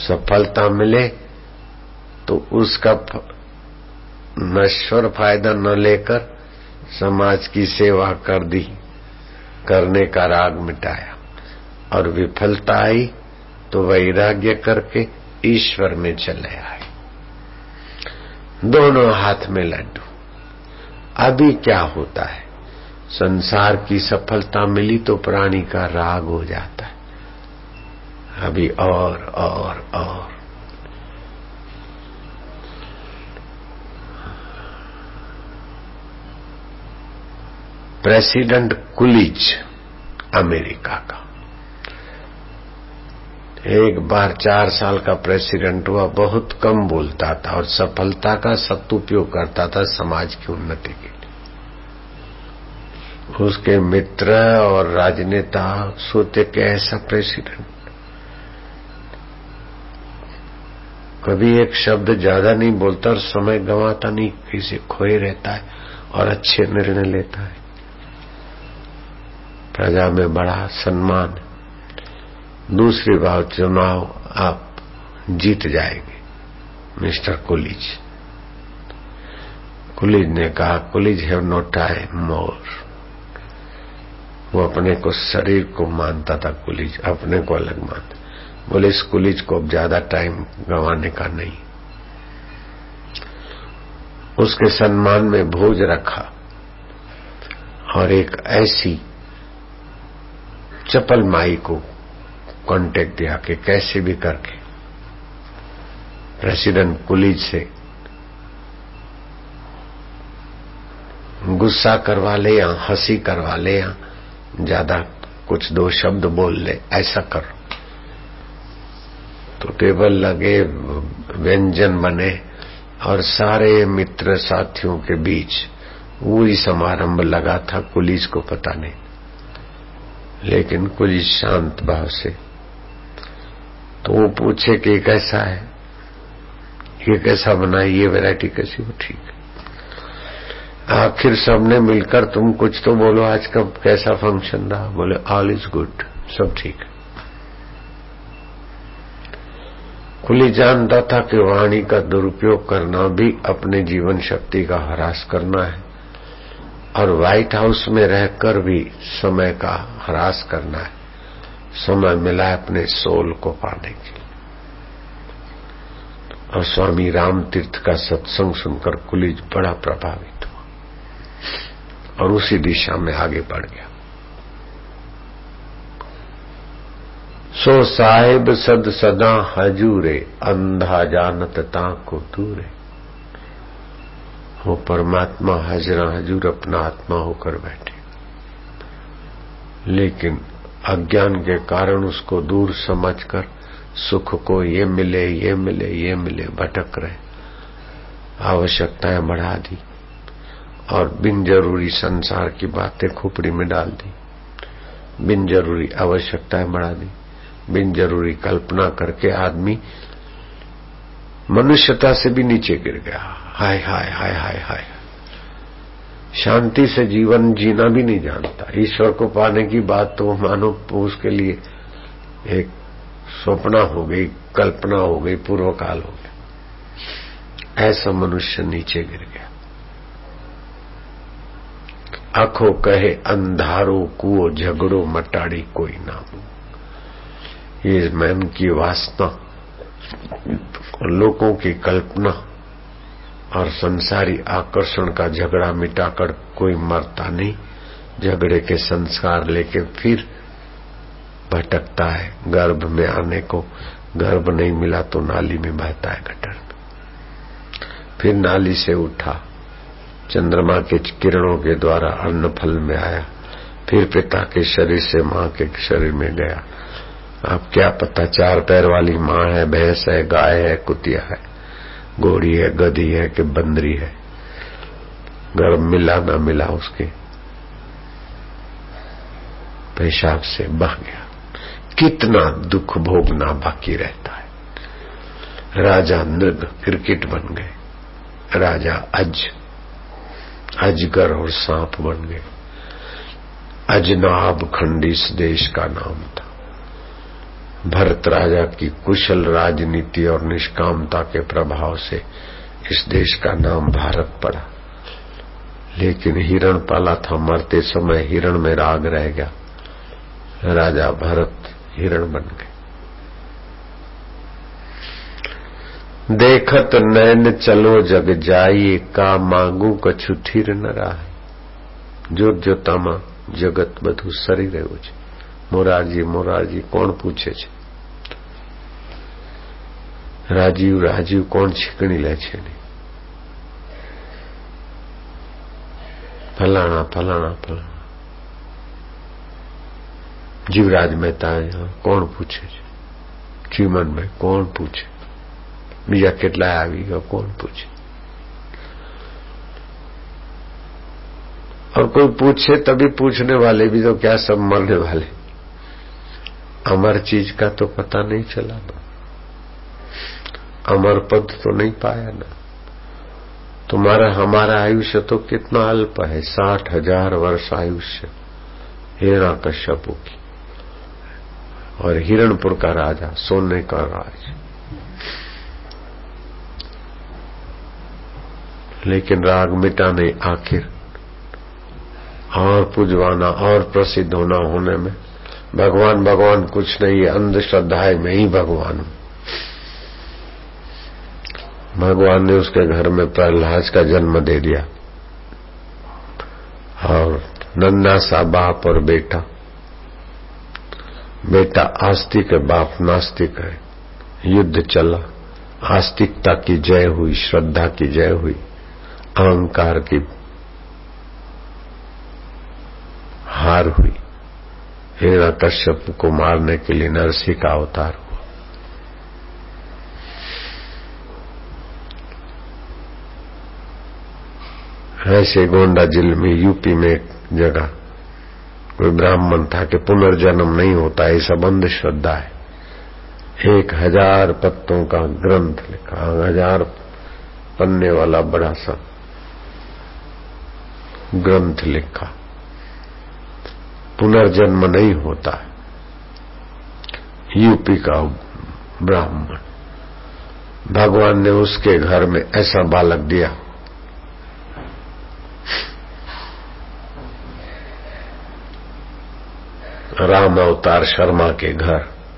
सफलता मिले तो उसका नश्वर फायदा न लेकर समाज की सेवा कर दी, करने का राग मिटाया, और विफलता आई तो वैराग्य करके ईश्वर में चले आए। दोनों हाथ में लड्डू। अभी क्या होता है, संसार की सफलता मिली तो प्राणी का राग हो जाता है, अभी और। प्रेसिडेंट कुलिच अमेरिका का एक बार 4 साल का प्रेसिडेंट हुआ। बहुत कम बोलता था और सफलता का सदुपयोग करता था समाज की उन्नति के लिए। उसके मित्र और राजनेता सोचे कि ऐसा प्रेसिडेंट कभी एक शब्द ज्यादा नहीं बोलता और समय गंवाता नहीं, किसी खोए रहता है और अच्छे निर्णय लेता है, प्रजा में बड़ा सम्मान। दूसरी बार चुनाव आप जीत जाएंगे मिस्टर कुलिज। कुलिज ने कहा, Coolidge have no time more. वो अपने को शरीर को मानता था कुलिज, अपने को अलग मानता। बोले इस कुलिज को अब ज्यादा टाइम गंवाने का नहीं। उसके सम्मान में भोज रखा और एक ऐसी चपल माई को कांटेक्ट दिया कि कैसे भी करके प्रेसिडेंट कुलिज से गुस्सा करवा ले या हंसी करवा ले या ज्यादा कुछ 2 शब्द बोल ले, ऐसा करो। तो टेबल लगे, व्यंजन बने और सारे मित्र साथियों के बीच वही समारंभ लगा था। कुलिज को पता नहीं, लेकिन कुलिज शांत भाव से, तो वो पूछे कि कैसा है, ये कैसा बना, ये वैरायटी कैसी हो, ठीक है। आखिर सबने मिलकर तुम कुछ तो बोलो, आज का कैसा फंक्शन रहा। बोले ऑल इज गुड, सब ठीक है। कुली जानता था कि वाणी का दुरुपयोग करना भी अपने जीवन शक्ति का ह्रास करना है और व्हाइट हाउस में रहकर भी समय का ह्रास करना है। समय मिला है अपने सोल को पाने के लिए। और स्वामी राम तीर्थ का सत्संग सुनकर कुलिज बड़ा प्रभावित हुआ और उसी दिशा में आगे बढ़ गया। सो साहेब सद सदा हजूरे, अंधा जानत ताको दूरे। वो परमात्मा हजरा हजूर अपना आत्मा होकर बैठे, लेकिन अज्ञान के कारण उसको दूर समझकर सुख को ये मिले ये मिले ये मिले भटक रहे, आवश्यकताएं बढ़ा दी और बिन जरूरी संसार की बातें खोपड़ी में डाल दी, बिन जरूरी आवश्यकताएं बढ़ा दी, बिन जरूरी कल्पना करके आदमी मनुष्यता से भी नीचे गिर गया। हाय हाय हाय हाय हाय, शांति से जीवन जीना भी नहीं जानता। ईश्वर को पाने की बात तो मानो उसके लिए एक स्वप्न हो गई, कल्पना हो गई, पूर्व काल हो गया। ऐसा मनुष्य नीचे गिर गया। आंखों कहे अंधारो कुओ, झगड़ो मटाड़ी कोई नामो। ये मन की वासना, लोगों की कल्पना और संसारी आकर्षण का झगड़ा मिटाकर कोई मरता नहीं। झगड़े के संस्कार लेके फिर भटकता है गर्भ में आने को। गर्भ नहीं मिला तो नाली में बहता है गटर में, फिर नाली से उठा, चंद्रमा के किरणों के द्वारा अन्न फल में आया, फिर पिता के शरीर से मां के शरीर में गया। अब क्या पता 4 पैर वाली मां है, भैंस है, गाय है, कुतिया है, घोड़ी है, गधी है कि बंदरी है। गर्भ मिला ना मिला उसके पेशाब से बह गया। कितना दुख भोगना बाकी रहता है। राजा मृग क्रिकेट बन गए, राजा अजगर और सांप बन गए। अजनाब खंड इस देश का नाम था। भरत राजा की कुशल राजनीति और निष्कामता के प्रभाव से इस देश का नाम भारत पड़ा। लेकिन हिरण पाला था, मरते समय हिरण में राग रह गया, राजा भरत हिरण बन गए। देखत नैन चलो जग जाइए, का मांगू कछु थीर न राय। जोत जोतामा जगत બધું સરી રહ્યું છે। મોરારજી મોરારજી કોણ પૂછે છે? રાજીવ રાજીવ કોણ છીકણી લે છે? ફલાણા ફલાણા ફલાણા। જીવરાજ મહેતા કોણ પૂછે છે? ચીમનભાઈ કોણ પૂછે? બીજા કેટલા આવી ગયો કોણ પૂછે? और कोई पूछे तभी पूछने वाले भी तो क्या सब मरने वाले। अमर चीज का तो पता नहीं चला ना, अमर पद तो नहीं पाया ना। तुम्हारा हमारा आयुष्य तो कितना अल्प है, 60,000 वर्ष आयुष्य हिरण्यकश्यपु की, और हिरणपुर का राजा, सोने का राज। लेकिन राग मिटाने आखिर और पुजवाना और प्रसिद्ध होने में भगवान भगवान कुछ नहीं है, अंधश्रद्धा में ही भगवान हूं। भगवान ने उसके घर में प्रहलाद का जन्म दे दिया, और नन्ना सा बाप और बेटा, बेटा आस्तिक है, बाप नास्तिक है। युद्ध चला, आस्तिकता की जय हुई, श्रद्धा की जय हुई, अहंकार की हार हुई। हिरण्यकश्यप को मारने के लिए नरसिंह का अवतार हुआ। ऐसे गोंडा जिले में, यूपी में एक जगह कोई ब्राह्मण था कि पुनर्जन्म नहीं होता, ये सब अंधश्रद्धा है। 1000 पत्तों का ग्रंथ लिखा, 1000 पन्ने वाला बड़ा सा ग्रंथ लिखा, पुनर्जन्म नहीं होता है। यूपी का ब्राह्मण, भगवान ने उसके घर में ऐसा बालक दिया, राम अवतार शर्मा के घर,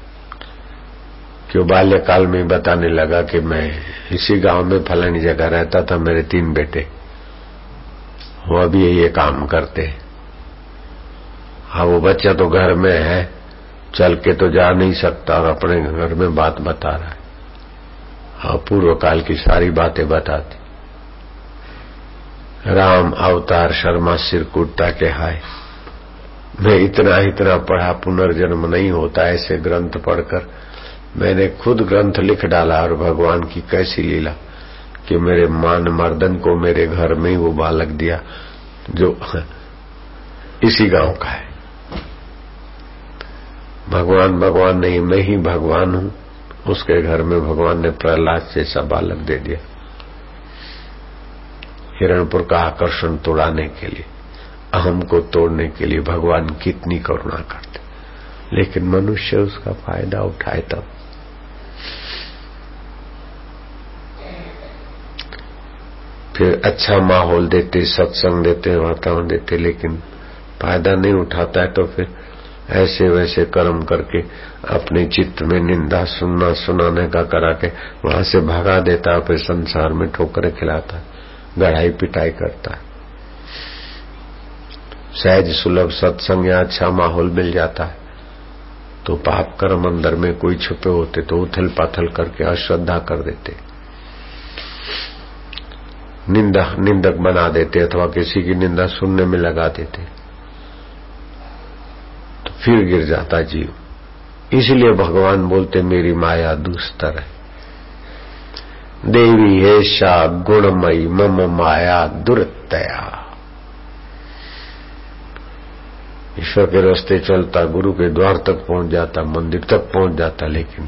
कि वो बाल्यकाल में बताने लगा कि मैं इसी गांव में फलानी जगह रहता था, मेरे 3 बेटे, वो अभी ये काम करते हैं। हाँ, वो बच्चा तो घर में है, चल के तो जा नहीं सकता, और अपने घर में बात बता रहा है। हाँ, पूर्व काल की सारी बातें बताती। राम अवतार शर्मा सिर कूटता के हाय, मैं इतना पढ़ा, पुनर्जन्म नहीं होता, ऐसे ग्रंथ पढ़कर मैंने खुद ग्रंथ लिख डाला। और भगवान की कैसी लीला कि मेरे मान मर्दन को मेरे घर में ही वो बालक दिया जो इसी गांव का है। भगवान भगवान नहीं, मैं ही भगवान हूं। उसके घर में भगवान ने प्रहलाद जैसा बालक दे दिया, हिरणपुर का आकर्षण तोड़ाने के लिए, अहम को तोड़ने के लिए भगवान कितनी करुणा करते, लेकिन मनुष्य उसका फायदा उठाए तब। फिर अच्छा माहौल देते, सत्संग देते, वातावरण देते, लेकिन फायदा नहीं उठाता है तो फिर ऐसे वैसे कर्म करके अपने चित्त में निंदा सुनना सुनाने का करा के वहां से भगा देता है। फिर संसार में ठोकरें खिलाता है, गढ़ाई पिटाई करता है। सहज सुलभ सत्संग या अच्छा माहौल मिल जाता है तो पाप कर्म अंदर में कोई छुपे होते तो उथल पाथल करके अश्रद्धा कर देते, निंदक बना देते, अथवा किसी की निंदा सुनने में लगा देते, तो फिर गिर जाता जीव। इसलिए भगवान बोलते मेरी माया दुस्तर है, देवी हेषा गुणमयी मम माया दुरतया। ईश्वर के रास्ते चलता, गुरु के द्वार तक पहुंच जाता, मंदिर तक पहुंच जाता, लेकिन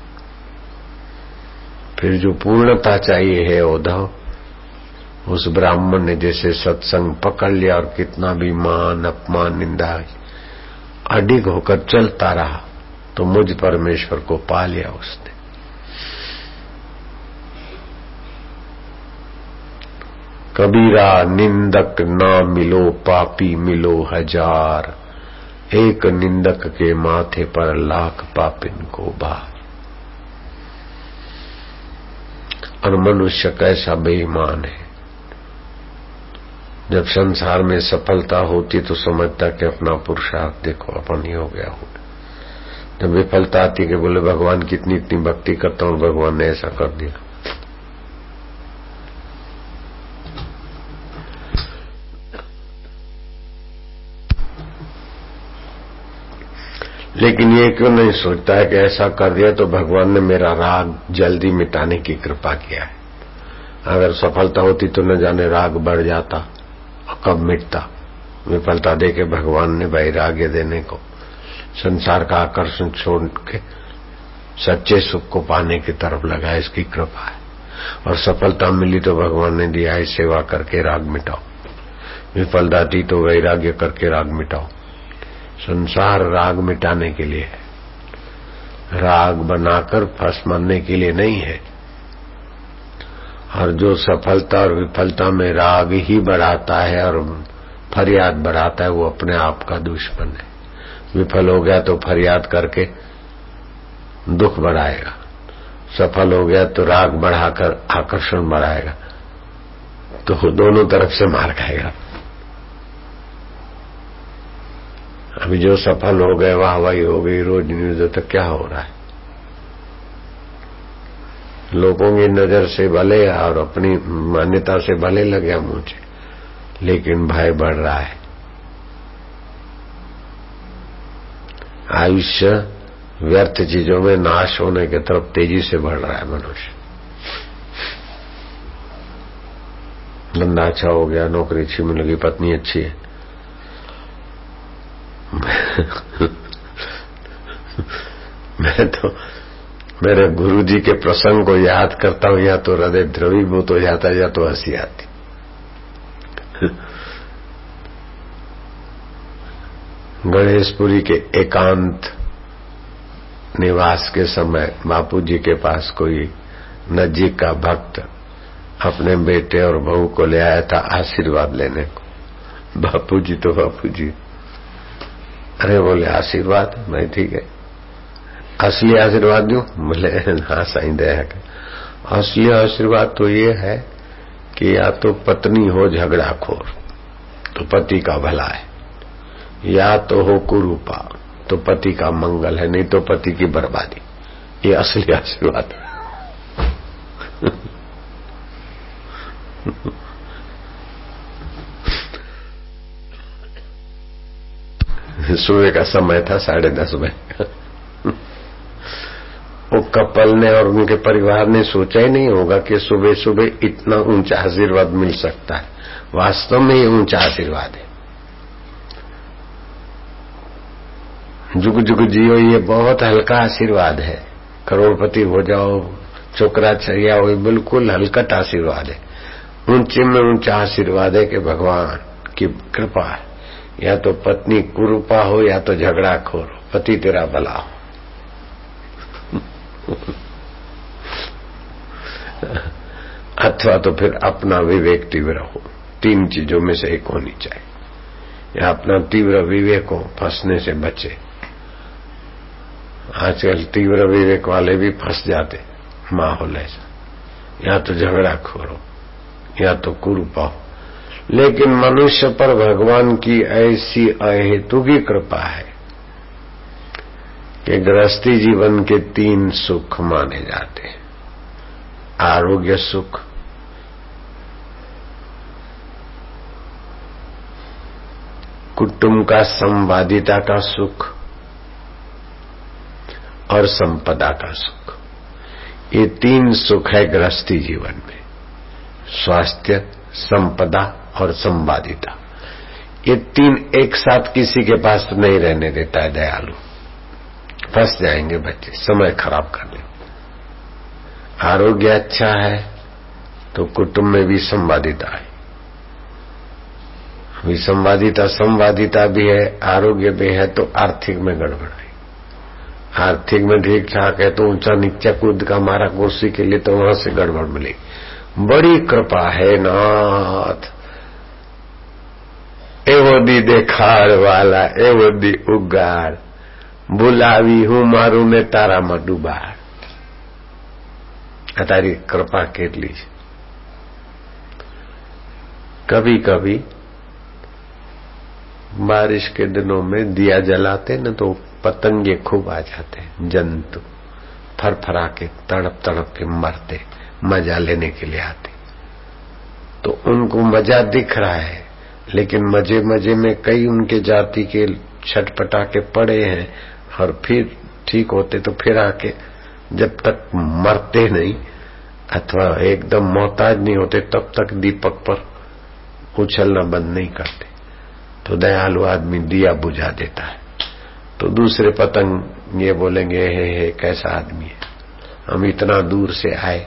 फिर जो पूर्णता चाहिए है उद्धव, उस ब्राह्मण ने जैसे सत्संग पकड़ लिया और कितना भी मान अपमान निंदा अडिग होकर चलता रहा, तो मुझ परमेश्वर को पा लिया उसने। कबीरा निंदक ना मिलो पापी मिलो हजार, एक निंदक के माथे पर लाख पापिन को भार। और मनुष्य कैसा बेईमान है, जब संसार में सफलता होती तो समझता कि अपना पुरुषार्थ देखो अपन ही हो गया हो। जब विफलता आती कि बोले भगवान की इतनी इतनी भक्ति करता हूं, भगवान ने ऐसा कर दिया। लेकिन ये क्यों नहीं सोचता है कि ऐसा कर दिया तो भगवान ने मेरा राग जल्दी मिटाने की कृपा किया है। अगर सफलता होती तो न जाने राग बढ़ जाता और कब मिटता। विफलता देके भगवान ने वैराग्य देने को, संसार का आकर्षण छोड़ के सच्चे सुख को पाने की तरफ लगा, इसकी कृपा है। और सफलता मिली तो भगवान ने दिया है सेवा करके राग मिटाओ, विफलता थी तो वैराग्य करके राग मिटाओ। संसार राग मिटाने के लिए है, राग बनाकर फंस मरने के लिए नहीं है। और जो सफलता और विफलता में राग ही बढ़ाता है और फरियाद बढ़ाता है, वो अपने आप का दुश्मन है। विफल हो गया तो फरियाद करके दुख बढ़ाएगा, सफल हो गया तो राग बढ़ाकर आकर्षण बढ़ाएगा, तो दोनों तरफ से मार खाएगा। अभी जो सफल हो गए, वाहवाही हो गई, रोज न्यूज, तो क्या हो रहा है? लोगों की नजर से भले और अपनी मान्यता से भले लगे मुझे, लेकिन भय बढ़ रहा है। आयुष्य व्यर्थ चीजों में नाश होने की तरफ तेजी से बढ़ रहा है मनुष्य। धंधा अच्छा हो गया, नौकरी अच्छी मिल गई, पत्नी अच्छी है, मैं तो मेरे गुरुजी के प्रसंग को याद करता हूं, या तो हृदय द्रवीभूत हो जाता है या तो हंसी आती। गणेशपुरी के एकांत निवास के समय बापूजी के पास कोई नजीक का भक्त अपने बेटे और बहू को ले आया था आशीर्वाद लेने को। बापूजी तो बापूजी, अरे बोले आशीर्वाद? मैं ठीक है, असली आशीर्वाद दूं? बोले हाँ साईं दया कर। असली आशीर्वाद तो ये है कि या तो पत्नी हो झगड़ाखोर तो पति का भला है, या तो हो कुरूपा तो पति का मंगल है, नहीं तो पति की बर्बादी। ये असली आशीर्वाद। सुबह का समय था, 10:30 बजे। वो कपल ने और उनके परिवार ने सोचा ही नहीं होगा कि सुबह सुबह इतना ऊंचा आशीर्वाद मिल सकता है। वास्तव में ये ऊंचा आशीर्वाद है। जुग जुग जियो, ये बहुत हल्का आशीर्वाद है। करोड़पति हो जाओ, छोकरा छरिया हो, बिल्कुल हल्कट आशीर्वाद है। ऊंचे में ऊंचा आशीर्वाद है कि भगवान की कृपा है, या तो पत्नी कुरूपा हो या तो झगड़ाखोर हो, पति तेरा भला हो। अथवा तो फिर अपना विवेक तीव्र हो। 3 चीजों में से एक होनी चाहिए। या अपना तीव्र विवेक हो, फंसने से बचे। आजकल तीव्र विवेक वाले भी फंस जाते माहौल ऐसा। या तो झगड़ाखोर हो या तो कुरूपा हो। लेकिन मनुष्य पर भगवान की ऐसी अहेतु की कृपा है कि गृहस्थी जीवन के 3 सुख माने जाते हैं। आरोग्य सुख, कुटुंब का संवादिता का सुख और संपदा का सुख। ये 3 सुख है गृहस्थी जीवन में। स्वास्थ्य, संपदा और संवादिता। ये 3 एक साथ किसी के पास नहीं रहने देता है दयालु। फंस जाएंगे बच्चे, समय खराब कर ले। आरोग्य अच्छा है तो कुटुंब में भी संवादिता है, विसंवादिता संवादिता भी है, आरोग्य भी है तो आर्थिक में गड़बड़ है। आर्थिक में ठीक ठाक है तो ऊंचा नीचा कूद का मारा कुर्सी के लिए तो वहां से गड़बड़ मिलेगी। बड़ी कृपा है नाथ, एवो दी देखाड़ वाला एवो दी उगाड़, बुलावी हूं मारू ने तारा में डूबाड़। आ तारी कृपा केटली छे। कभी कभी बारिश के दिनों में दिया जलाते न तो पतंगे खूब आ जाते, जंतु फरफरा के तड़प तड़प के मरते, मजा लेने के लिए आते। तो उनको मजा दिख रहा है, लेकिन मजे मजे में कई उनके जाति के छटपटा के पड़े हैं और फिर ठीक होते तो फिर आके जब तक मरते नहीं अथवा एकदम मोहताज नहीं होते तब तक दीपक पर उछलना बंद नहीं करते। तो दयालु आदमी दिया बुझा देता है, तो दूसरे पतंग ये बोलेंगे हे कैसा आदमी है, हम इतना दूर से आए,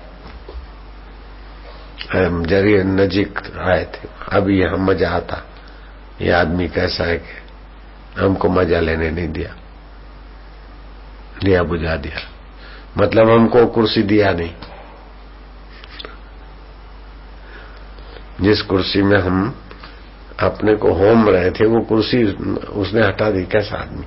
हम जरिए नजीक आए थे, अभी यहाँ मजा आता, ये आदमी कैसा है कि हमको मजा लेने नहीं दिया, दिया बुझा दिया, मतलब हमको कुर्सी दिया नहीं। जिस कुर्सी में हम अपने को होम रहे थे वो कुर्सी उसने हटा दी, कैसा आदमी।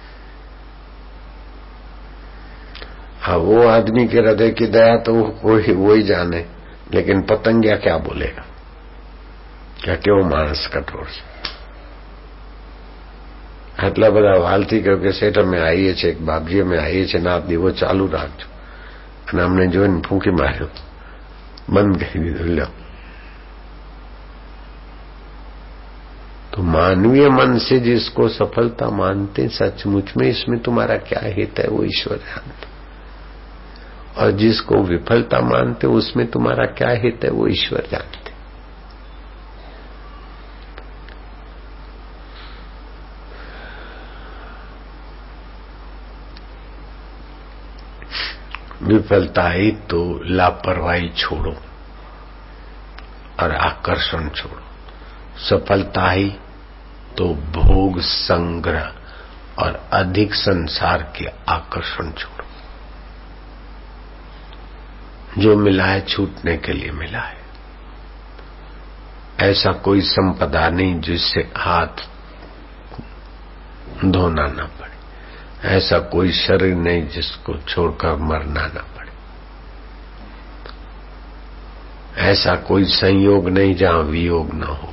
हाँ, वो आदमी के हृदय की दया तो कोई वो ही जाने, लेकिन पतंगिया क्या बोलेगा, क्या क्यों मानस कठोर છે। આટલા બધા વાલથી કહ્યું કે સેટ અમે આવીએ છીએ, બાપજી અમે આવીએ છીએ ને આપ દીવો ચાલુ રાખજો, અને અમને જોઈને ફૂંકી માર્યો, બંધ કરી દીધું। લો, तो मानवीय मन से जिसको सफलता मानते सचमुच में इसमें तुम्हारा क्या हित है वो ईश्वर जानता, और जिसको विफलता मानते उसमें तुम्हारा क्या हित है वो ईश्वर जानते। विफलता आई तो लापरवाही छोड़ो और आकर्षण छोड़ो, सफलता ही तो भोग संग्रह और अधिक संसार के आकर्षण छोड़ो। जो मिला है छूटने के लिए मिला है, ऐसा कोई संपदा नहीं जिससे हाथ धोना ना पड़े, ऐसा कोई शरीर नहीं जिसको छोड़कर मरना ना पड़े, ऐसा कोई संयोग नहीं जहां वियोग ना हो,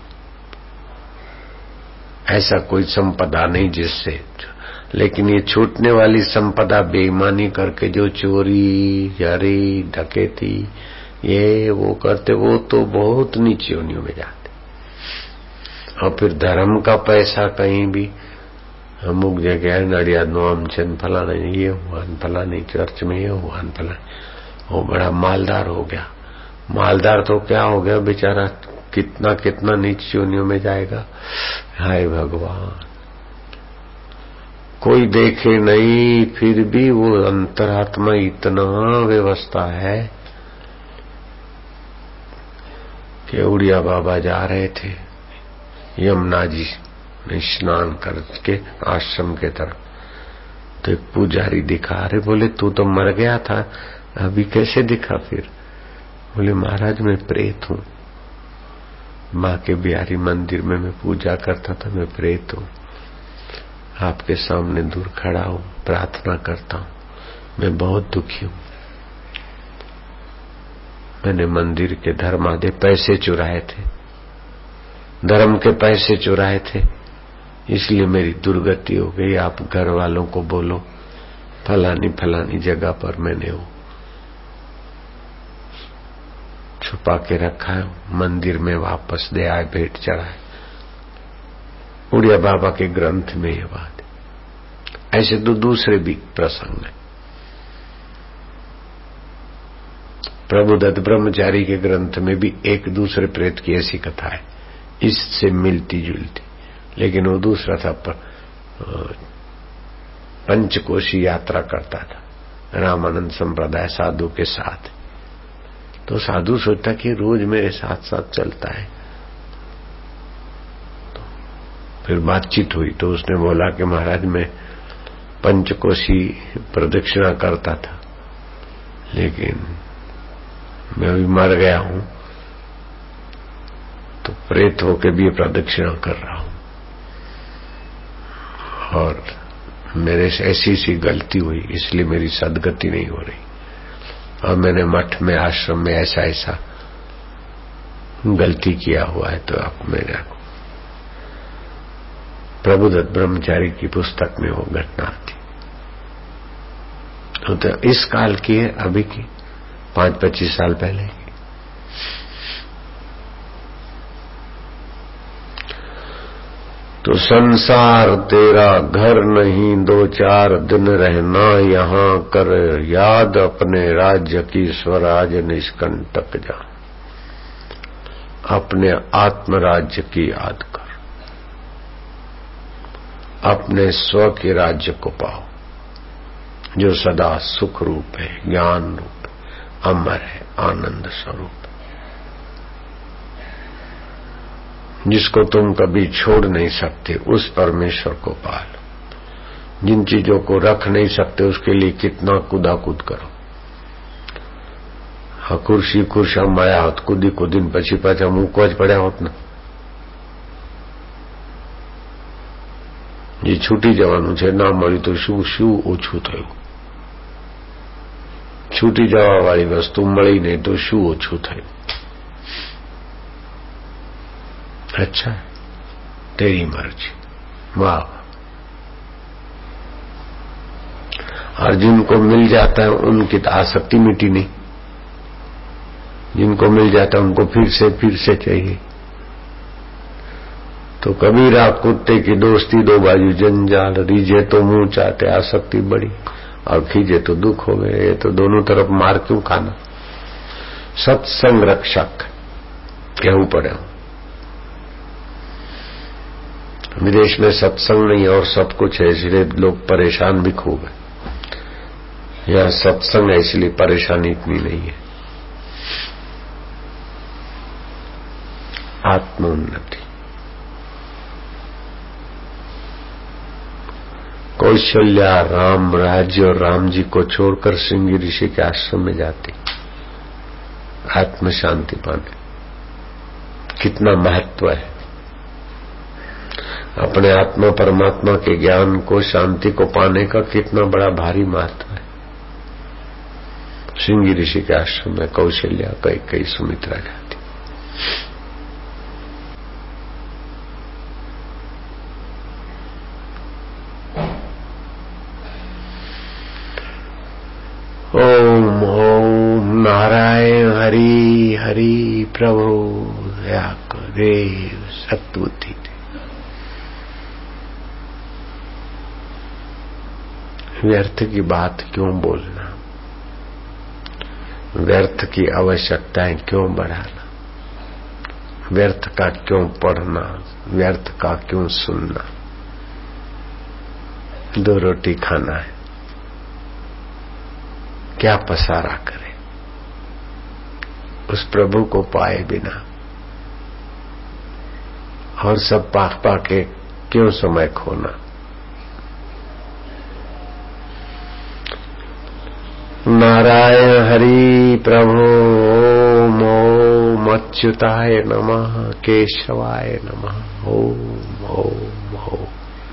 ऐसा कोई संपदा नहीं जिससे। लेकिन ये छूटने वाली संपदा बेईमानी करके जो चोरी जारी डकैती ये वो करते, वो तो बहुत नीची योनियों में जाते। और फिर धर्म का पैसा कहीं भी अमुक जगह नड़ियाद नो आम छे, फलाना ये हुआ, फलानी चर्च में ये हुआ, फलाना वो बड़ा मालदार हो गया। मालदार तो क्या हो गया बेचारा, कितना कितना नीच योनियों में जाएगा। हाय भगवान, कोई देखे नहीं फिर भी वो अंतरात्मा इतना व्यवस्था है कि उड़िया बाबा जा रहे थे यमुना जी में स्नान करके आश्रम के तरफ, तो एक पुजारी दिखा, अरे बोले तू तो मर गया था अभी कैसे दिखा फिर? बोले महाराज मैं प्रेत हूँ, माँ के बिहारी मंदिर में मैं पूजा करता था, मैं प्रेत हूँ, आपके सामने दूर खड़ा हूँ, प्रार्थना करता हूँ, मैं बहुत दुखी हूँ। मैंने मंदिर के धर्मादे पैसे चुराए थे, धर्म के पैसे चुराए थे, इसलिए मेरी दुर्गति हो गई। आप घर वालों को बोलो फलानी फलानी जगह पर मैंने वो छुपा के रखा है, मंदिर में वापस दे आए, भेंट चढ़ाए। उड़िया बाबा के ग्रंथ में ये बात है। ऐसे तो दूसरे भी प्रसंग है। प्रभुदत्त ब्रह्मचारी के ग्रंथ में भी एक दूसरे प्रेत की ऐसी कथा है, इससे मिलती जुलती, लेकिन वो दूसरा था, पंचकोशी यात्रा करता था रामानंद संप्रदाय साधु के साथ। तो साधु सोचता कि रोज मेरे साथ साथ चलता है। तो फिर बातचीत हुई तो उसने बोला कि महाराज मैं पंचकोशी प्रदक्षिणा करता था, लेकिन मैं अभी मर गया हूं तो प्रेत होके भी प्रदक्षिणा कर रहा हूं। और मेरे से ऐसी सी गलती हुई, इसलिए मेरी सदगति नहीं हो रही। और मैंने मठ में, आश्रम में ऐसा ऐसा गलती किया हुआ है। तो अब मेरे प्रभुदत्त ब्रह्मचारी की पुस्तक में वो घटना आती। तो इस काल की है, अभी की 5-25 साल पहले की। तो संसार तेरा घर नहीं, 2-4 दिन रहना यहाँ कर याद, अपने राज्य की स्वराज निष्कंटक जा। अपने आत्मराज्य की याद कर, अपने स्व के राज्य को पाओ जो सदा सुख रूप है, ज्ञान रूप है, अमर है, आनंद स्वरूप, जिसको तुम कभी छोड़ नहीं सकते, उस परमेश्वर को पालो। जिन चीजों को रख नहीं सकते उसके लिए कितना कूदाकूद करो। हाँ, कुर्सी माया होत कूदी कूदीन પછી પાછા મૂકવા જ પડ્યા હોત ને। જે છૂટી જવાનું છે, ના મળી તો શું શું ઓછું થયું? છૂટી જવા વાળી વસ્તુ મળી નહીં તો શું ઓછું થયું? अच्छा, तेरी मर्जी। वाह। और जिनको मिल जाता है उनकी तो आसक्ति मिटी नहीं। जिनको मिल जाता है उनको फिर से चाहिए। तो कबीरा कुत्ते की दोस्ती दो बाजू जंजाल, रीझे तो मुंह चाहते आसक्ति बड़ी, और खींचे तो दुख हो गए। ये तो दोनों तरफ मार क्यों खाना? सत्संग रक्षक कहूं पड़े। विदेश में सत्संग नहीं और सब कुछ है, इसलिए लोग परेशान भी खूब है। यहाँ सत्संग है इसलिए परेशानी इतनी नहीं है। आत्मोन्नति। कौशल्या राम राज्य और राम जी को छोड़कर श्रृंगी ऋषि के आश्रम में जाती आत्म शांति पाने। कितना महत्व है अपने आत्मा परमात्मा के ज्ञान को, शांति को पाने का, कितना बड़ा भारी महत्व है। श्रृंगी ऋषि के आश्रम में कौशल्या, कई सुमित्रा जाती। ओम ओम नारायण हरि हरि प्रभु दया देव सत्बुद्धि। व्यर्थ की बात क्यों बोलना? व्यर्थ की आवश्यकताएं क्यों बढ़ाना? व्यर्थ का क्यों पढ़ना? व्यर्थ का क्यों सुनना? 2 रोटी खाना है, क्या पसारा करे उस प्रभु को पाए बिना? और सब पाक के क्यों समय खोना? नारायण हरि प्रभु ओम ओम अच्युताय नमः केशवाय नमः ओम ओम ओम।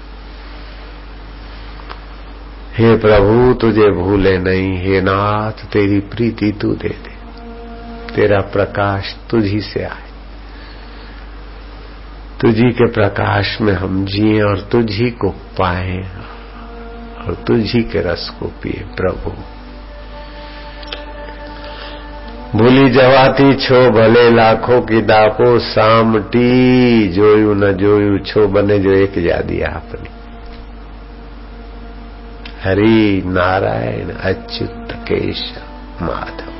हे प्रभु तुझे भूले नहीं, हे नाथ तेरी प्रीति तू दे दे, तेरा प्रकाश तुझी से आए, तुझी के प्रकाश में हम जिए और तुझी को पाए और तुझी के रस को पिए। प्रभु भूली जवाती छो भले लाखों की दापो सामटी, जोयू न जोयू छो बने जो एक यादी आपनी। हरि नारायण अच्युत केशव माधव।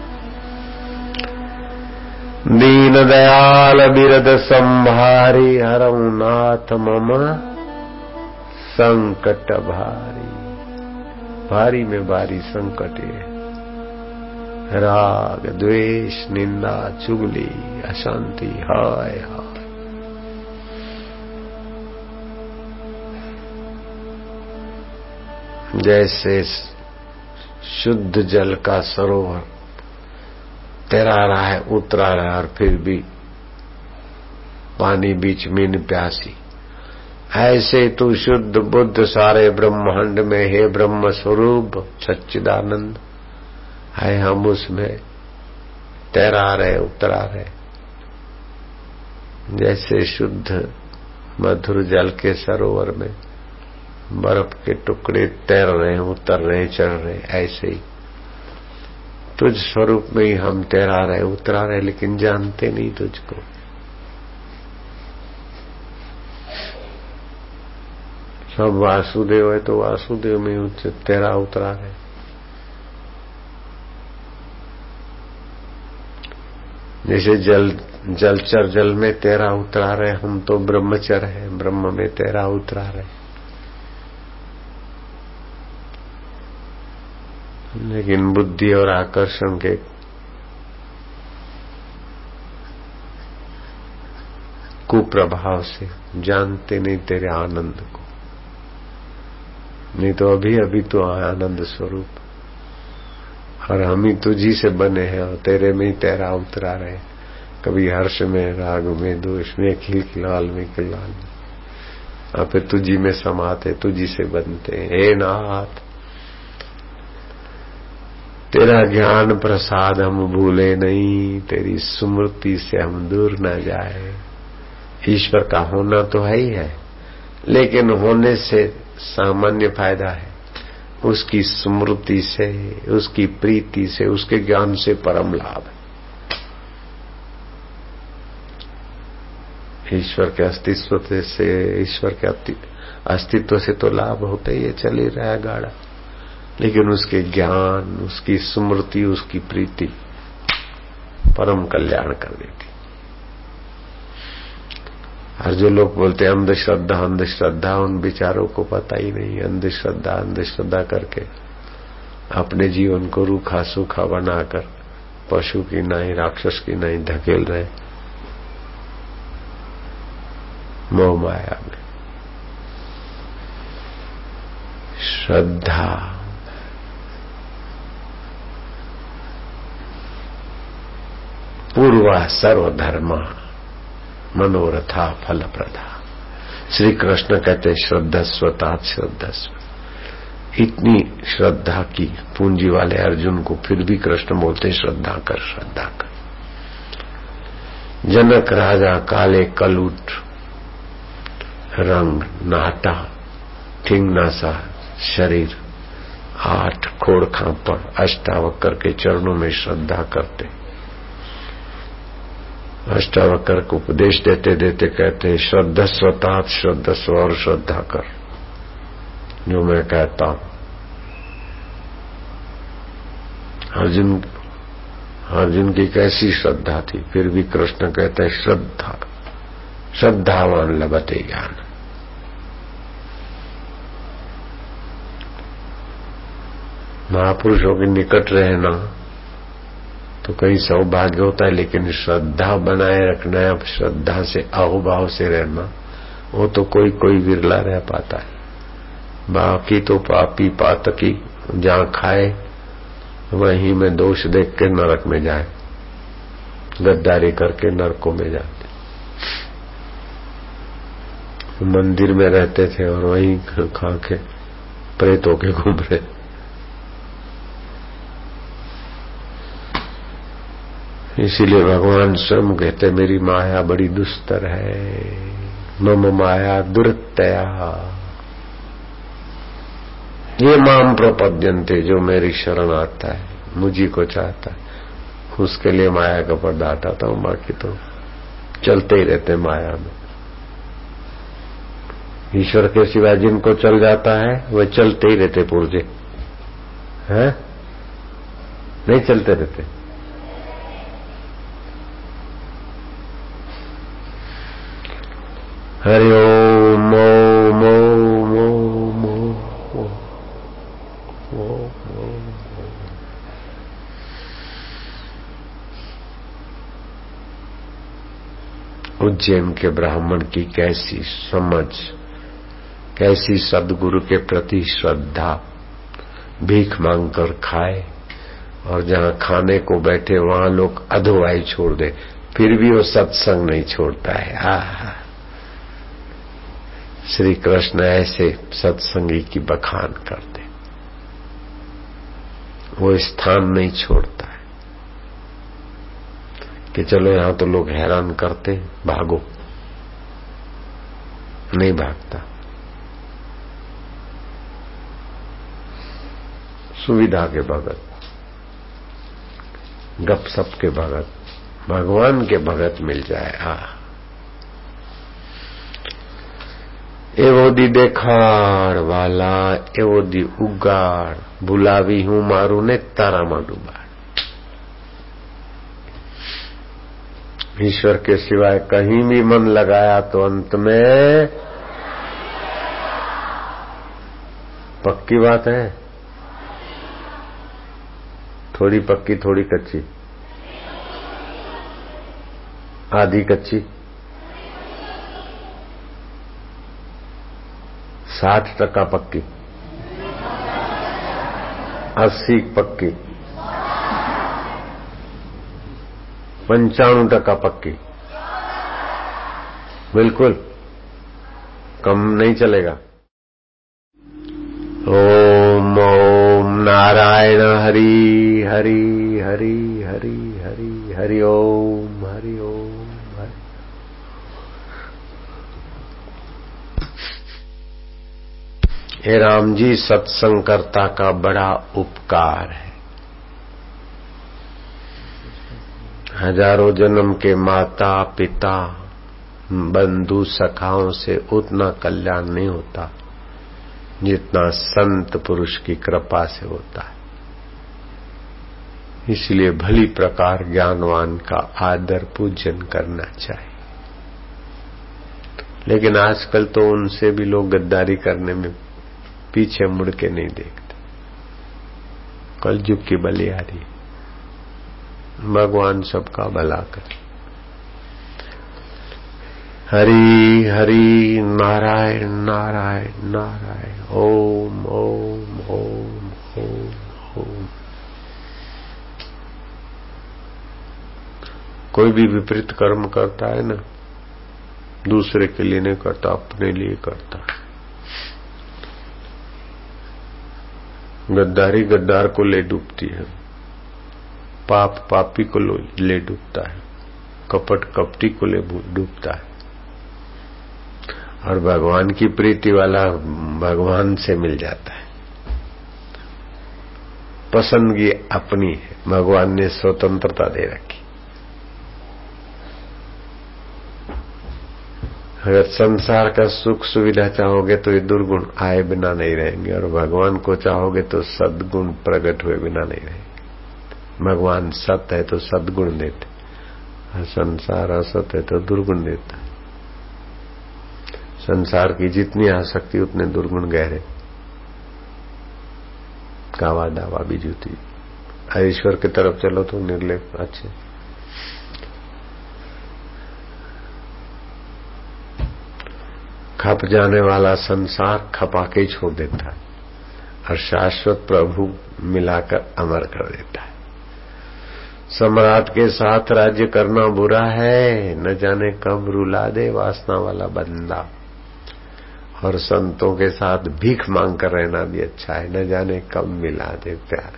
दीन दयाल बिरद संभारी, हरऊ नाथ मम संकट भारी। भारी में भारी संकट है, राग द्वेष निंदा चुगली अशांति। हाय हाय जैसे शुद्ध जल का सरोवर तैरा रहा है, उतरा रहा है और फिर भी पानी बीच में न प्यासी, ऐसे तू शुद्ध बुद्ध सारे ब्रह्मांड में हे ब्रह्म स्वरूप सच्चिदानंद है, हम उसमें तैरा रहे उतरा रहे। जैसे शुद्ध मधुर जल के सरोवर में बर्फ के टुकड़े तैर रहे उतर रहे चढ़ रहे, ऐसे ही तुझ स्वरूप में ही हम तैरा रहे उतरा रहे, लेकिन जानते नहीं तुझको। सब वासुदेव है तो वासुदेव में ही तैरा उतरा रहे। जैसे जलचर जल में तैरा उतरा रहे, हम तो ब्रह्मचर है, ब्रह्म में तैरा उतरा रहे। लेकिन बुद्धि और आकर्षण के कुप्रभाव से जानते नहीं तेरे आनंद को। नहीं तो अभी अभी तो आनंद स्वरूप, और हम ही तुझी से बने हैं और तेरे में ही तैरा उतरा रहे, कभी हर्ष में, राग में, दोष में, खिलखिलाल में, कल्याण में, और फिर तुझी में समाते, तुझी से बनते। हे नाथ, तेरा ज्ञान प्रसाद हम भूले नहीं, तेरी स्मृति से हम दूर न जाए। ईश्वर का होना तो है ही है, लेकिन होने से सामान्य फायदा है, उसकी स्मृति से, उसकी प्रीति से, उसके ज्ञान से परम लाभ है। ईश्वर के अस्तित्व से, ईश्वर के अस्तित्व से तो लाभ होता ही है, चल ही रहा है गाड़ा, लेकिन उसके ज्ञान, उसकी स्मृति, उसकी प्रीति परम कल्याण कर देती। और जो लोग बोलते हैं अंधश्रद्धा अंधश्रद्धा, उन विचारों को पता ही नहीं। अंधश्रद्धा अंधश्रद्धा करके अपने जीवन को रूखा सूखा बनाकर पशु की नाई, राक्षस की नाई धकेल रहे मोह माया में। श्रद्धा पूर्वा सर्वधर्मा मनोरथा फल प्रदा। श्री कृष्ण कहते श्रद्धस्व तात श्रद्धस्व। इतनी श्रद्धा की पूंजी वाले अर्जुन को फिर भी कृष्ण बोलते श्रद्धा कर, श्रद्धा कर। जनक राजा काले कलूट रंग नाटा ठिंगना सा शरीर, 8 खोड़ खापड़ अष्टावक्र के चरणों में श्रद्धा करते। अष्टावक्र को उपदेश देते देते कहते श्रद्धस्व तात श्रद्धस्व, और श्रद्धा कर जो मैं कहता हूं। अर्जुन की कैसी श्रद्धा थी, फिर भी कृष्ण कहते श्रद्धा, श्रद्धावान लभते ज्ञान। महापुरुषों के निकट रहना तो कहीं सौभाग्य होता है, लेकिन श्रद्धा बनाए रखना है, श्रद्धा से अहोभाव से रहना, वो तो कोई कोई विरला रह पाता है। बाकी तो पापी पातकी जहां खाए वहीं में दोष देख के नरक में जाए, गद्दारी करके नरकों में जाते। मंदिर में रहते थे और वहीं खा के प्रेत होके घूम रहे। इसीलिए भगवान स्वयं कहते मेरी माया बड़ी दुस्तर है, मम माया दुरतया। ये माम प्रपद्यन्ते, जो मेरी शरण आता है, मुझी को चाहता है, उसके लिए माया का पर्दा हटाता हूं, बाकी तो चलते ही रहते माया में। ईश्वर के सिवाय जिनको चल जाता है वह चलते ही रहते पुर्जे हैं, नहीं चलते रहते। हरि ओम ओम ओम ओम ओम। उज्जैन के ब्राह्मण की कैसी समझ, कैसी सद्गुरु के प्रति श्रद्धा, भीख मांगकर खाए, और जहां खाने को बैठे वहां लोग अधोवाई छोड़ दे, फिर भी वो सत्संग नहीं छोड़ता है। श्री कृष्ण ऐसे सत्संगी की बखान करते, वो स्थान नहीं छोड़ता है कि चलो यहां तो लोग हैरान करते, भागो, नहीं भागता। सुविधा के भगत, गपसप के भगत, भगवान के भगत मिल जाए। एवो दी देखाड़ वाला, एवो दी उगाड़, बुलावी हूं मारू ने तारा में डूबाड़। ईश्वर के सिवाय कहीं भी मन लगाया तो अंत में पक्की बात है, थोड़ी पक्की थोड़ी कच्ची, आधी कच्ची, 60% पक्की, 80 पक्की, 95% पक्की, बिल्कुल कम नहीं चलेगा। ओम ओम नारायण हरि हरि हरि हरि हरि हरि ओम हरि ओम हरि। हे राम जी, सत्संगकर्ता का बड़ा उपकार है। हजारों जन्म के माता पिता बंधु सखाओं से उतना कल्याण नहीं होता जितना संत पुरुष की कृपा से होता है। इसलिए भली प्रकार ज्ञानवान का आदर पूजन करना चाहिए। लेकिन आजकल तो उनसे भी लोग गद्दारी करने में पीछे मुड़ के नहीं देखते। कलयुग की बलिहारी, भगवान सबका भला करे। हरि हरि नारायण नारायण नारायण, ओम ओम ओम ओम ओम। कोई भी विपरीत कर्म करता है ना, दूसरे के लिए नहीं करता, अपने लिए करता है। गद्दारी गद्दार को ले डूबती है, पाप पापी को ले डूबता है, कपट कपटी को ले डूबता है, और भगवान की प्रीति वाला भगवान से मिल जाता है। पसंदगी अपनी है, भगवान ने स्वतंत्रता दे रखी। अगर संसार का सुख सुविधा चाहोगे तो ये दुर्गुण आए बिना नहीं रहेंगे, और भगवान को चाहोगे तो सद्गुण प्रकट हुए बिना नहीं रहेंगे। भगवान सत्य है तो सद्गुण देते, और संसार असत है तो दुर्गुण देता है। संसार की जितनी आसक्ति उतने दुर्गुण गहरे, कावा दावा भी जूती। ईश्वर की तरफ चलो तो निर्लेप अच्छे। खप जाने वाला संसार खपा के छोड़ देता है, और शाश्वत प्रभु मिलाकर अमर कर देता है। सम्राट के साथ राज्य करना बुरा है, न जाने कब रुला दे वासना वाला बंदा, और संतों के साथ भीख मांग कर रहना भी अच्छा है, न जाने कब मिला दे प्यारा।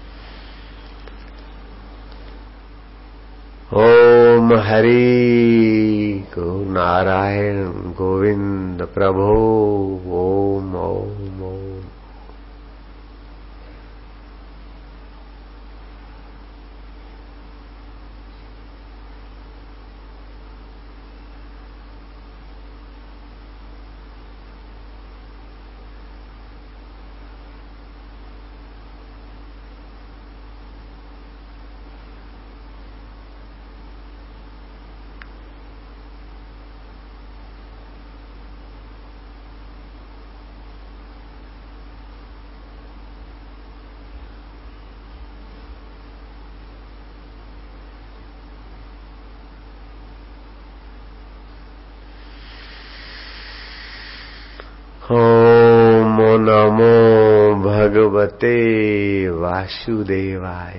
ओम हरि को नारायण गोविंद प्रभो, ओम ओम ओम। ओम नमो भगवते भगवते वासुदेवाय।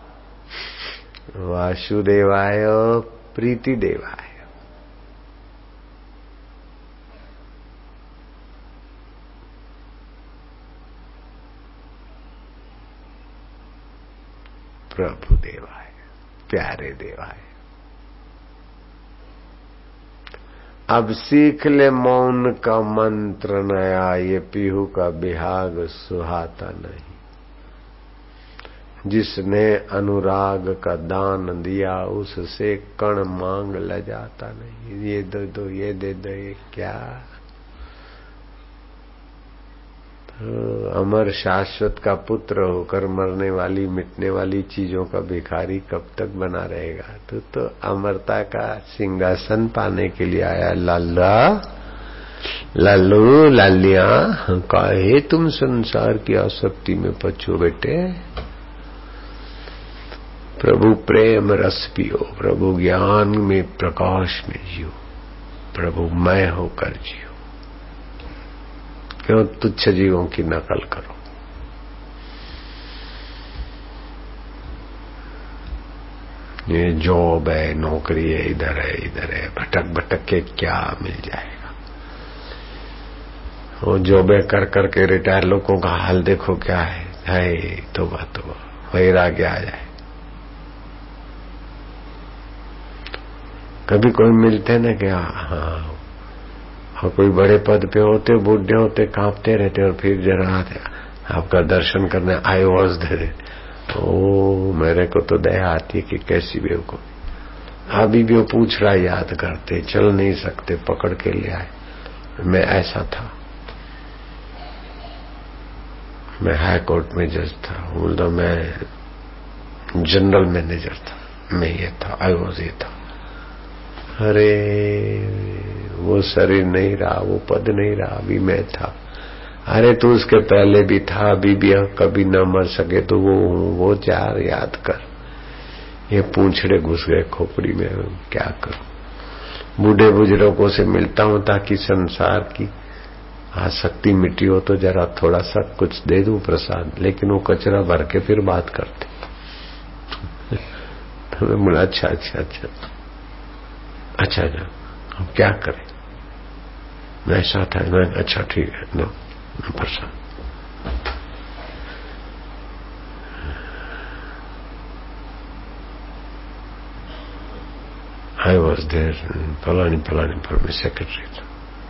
वासुदेवाय प्रीति देवाय। प्रभु देवाय, प्यारे देवाय। अब सीख ले मौन का मंत्र नया, ये पीहू का बिहाग सुहाता नहीं। जिसने अनुराग का दान दिया, उससे कण मांग ल जाता नहीं। ये दे दो, ये दे दो, ये क्या। अमर शाश्वत का पुत्र होकर मरने वाली मिटने वाली चीजों का भिखारी कब तक बना रहेगा। तो अमरता का सिंहासन पाने के लिए आया। लाला लालू लालिया, काहे तुम संसार की आसक्ति में पचो बेटे। प्रभु प्रेम रस पियो, प्रभु ज्ञान में प्रकाश में जियो, प्रभु मैं होकर जियो। क्यों तुच्छ जीवों की नकल करो। ये जॉब है, नौकरी है, इधर है, भटक भटक के क्या मिल जाएगा। वो जॉबे कर करके रिटायर लोगों का हाल देखो क्या है तोबा तोबा, वैराग्य आ जाए। कभी कोई मिलते ना क्या, हाँ, और कोई बड़े पद पे होते, बूढ़े होते, कांपते रहते, और फिर जरा आपका दर्शन करने आई वॉज दे। ओ मेरे को तो दया आती है कि कैसी बेवकूफ। अभी भी वो पूछ रहा याद करते, चल नहीं सकते, पकड़ के ले आए। मैं ऐसा था, मैं हाई कोर्ट में जज था, बोलता मैं जनरल मैनेजर था, मैं ये था, आई वॉज ये था। अरे वो शरीर नहीं रहा, वो पद नहीं रहा, अभी मैं था। अरे तू उसके पहले भी था, अभी भी कभी न मर सके तो वो चार याद कर। ये पूंछड़े घुस गए खोपड़ी में, क्या करूं। बूढ़े बुजुर्गों से मिलता हूं ताकि संसार की आसक्ति मिटी हो तो जरा थोड़ा सा कुछ दे दूं प्रसाद, लेकिन वो कचरा भर के फिर बात करते। तो मैं बोला अच्छा अच्छा अच्छा अच्छा अच्छा, हम क्या करें। मैं ऐसा था, मैं अच्छा ठीक है, no Prasad. I was there, फलानी फलानी पर मैं सेक्रेटरी था।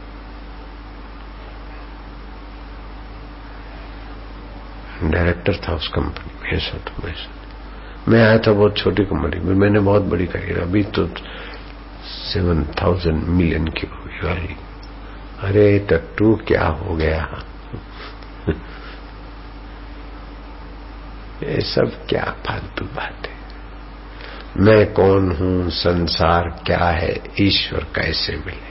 डायरेक्टर था उस कंपनी में, ऐसा था वैसा। मैं आया था बहुत छोटी कंपनी में, मैंने बहुत बड़ी करी। अभी तो 7,000 मिलियन की होगी वाली। अरे टट्टू क्या हो गया। ये सब क्या फालतू बात है। मैं कौन हूं, संसार क्या है, ईश्वर कैसे मिले।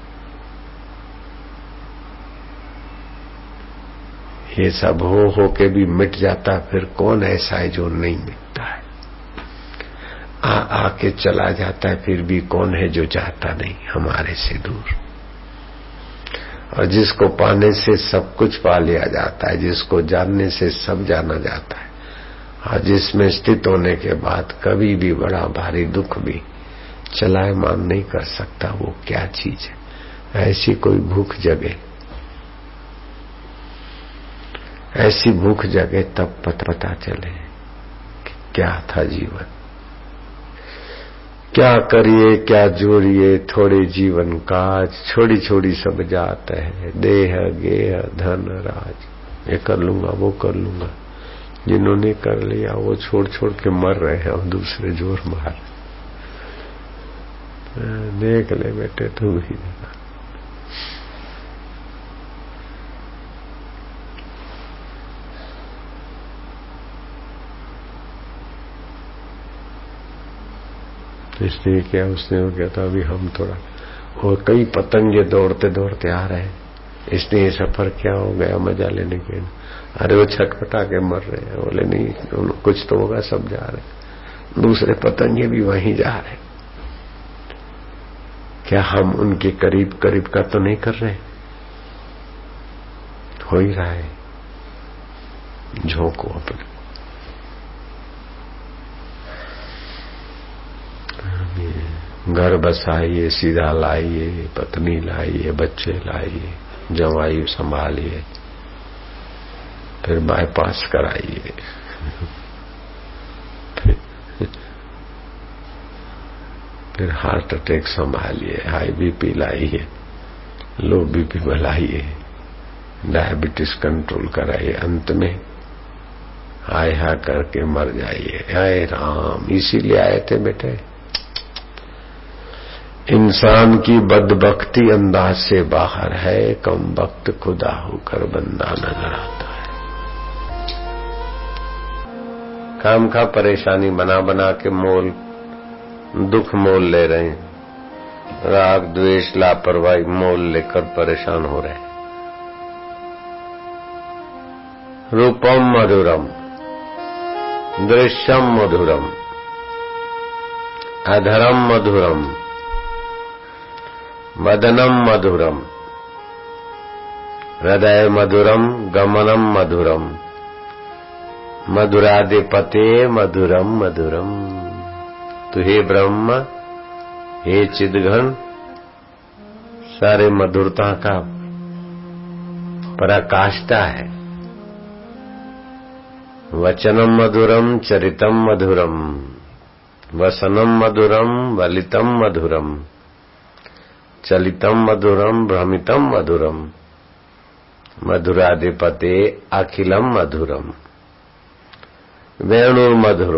ये सब हो के भी मिट जाता, फिर कौन ऐसा है जो नहीं मिटता है। आके चला जाता है, फिर भी कौन है जो जाता नहीं हमारे से दूर। और जिसको पाने से सब कुछ पा लिया जाता है, जिसको जानने से सब जाना जाता है, और जिसमें स्थित होने के बाद कभी भी बड़ा भारी दुख भी चलायमान नहीं कर सकता, वो क्या चीज है। ऐसी कोई भूख जगे, ऐसी भूख जगे तब पता चले कि क्या था जीवन। क्या करिए क्या जोड़िए थोड़े जीवन काज, छोड़ी छोड़ी सब जात है। देह गेह धन राज, ये कर लूंगा वो कर लूंगा। जिन्होंने कर लिया वो छोड़ छोड़ के मर रहे हैं, और दूसरे जोर मार। देख ले बेटे तुम ही। इसलिए क्या उसने वो कहता अभी हम थोड़ा, और कई पतंगे दौड़ते दौड़ते आ रहे हैं, इसलिए सफर क्या हो गया मजा लेने के। अरे वो छटपटा के मर रहे हैं। बोले नहीं कुछ तो होगा, सब जा रहे। दूसरे पतंगे भी वहीं जा रहे। क्या हम उनके करीब करीब का तो नहीं कर रहे, हो ही रहा है। झोंको अपने। घर बसाइए, सीधा लाइए, पत्नी लाइए, बच्चे लाइए, जवाई संभालिए, फिर बाईपास कराइए, फिर हार्ट अटैक संभालिए, हाई बीपी लाइए, लो बीपी बनाइए, डायबिटीज कंट्रोल कराइए, अंत में हाय हा करके मर जाइए। हाय राम, इसीलिए आए थे बेटे। इंसान की बदबख्ती अंदाज से बाहर है, कम वक्त खुदा होकर बंदा नजर आता है। काम का परेशानी बना बना के मोल दुख मोल ले रहे हैं, राग द्वेष लापरवाही मोल लेकर परेशान हो रहे हैं। रूपम मधुरम दृश्यम मधुरम अधरम मधुरम वदनम मधुरम हृदय मधुरम गमनम मधुरम मधुराधिपते मधुरम मधुरम। तो हे ब्रह्म, हे चिद्घन, सारे मधुरता का पराकाष्ठा है। वचनम मधुरम चरितम मधुरम वसनम मधुरम वलितम मधुरम चलितम मधुरम भ्रमितम मधुरम मधुराधिपते अखिलम मधुरम। वेणु मधुरो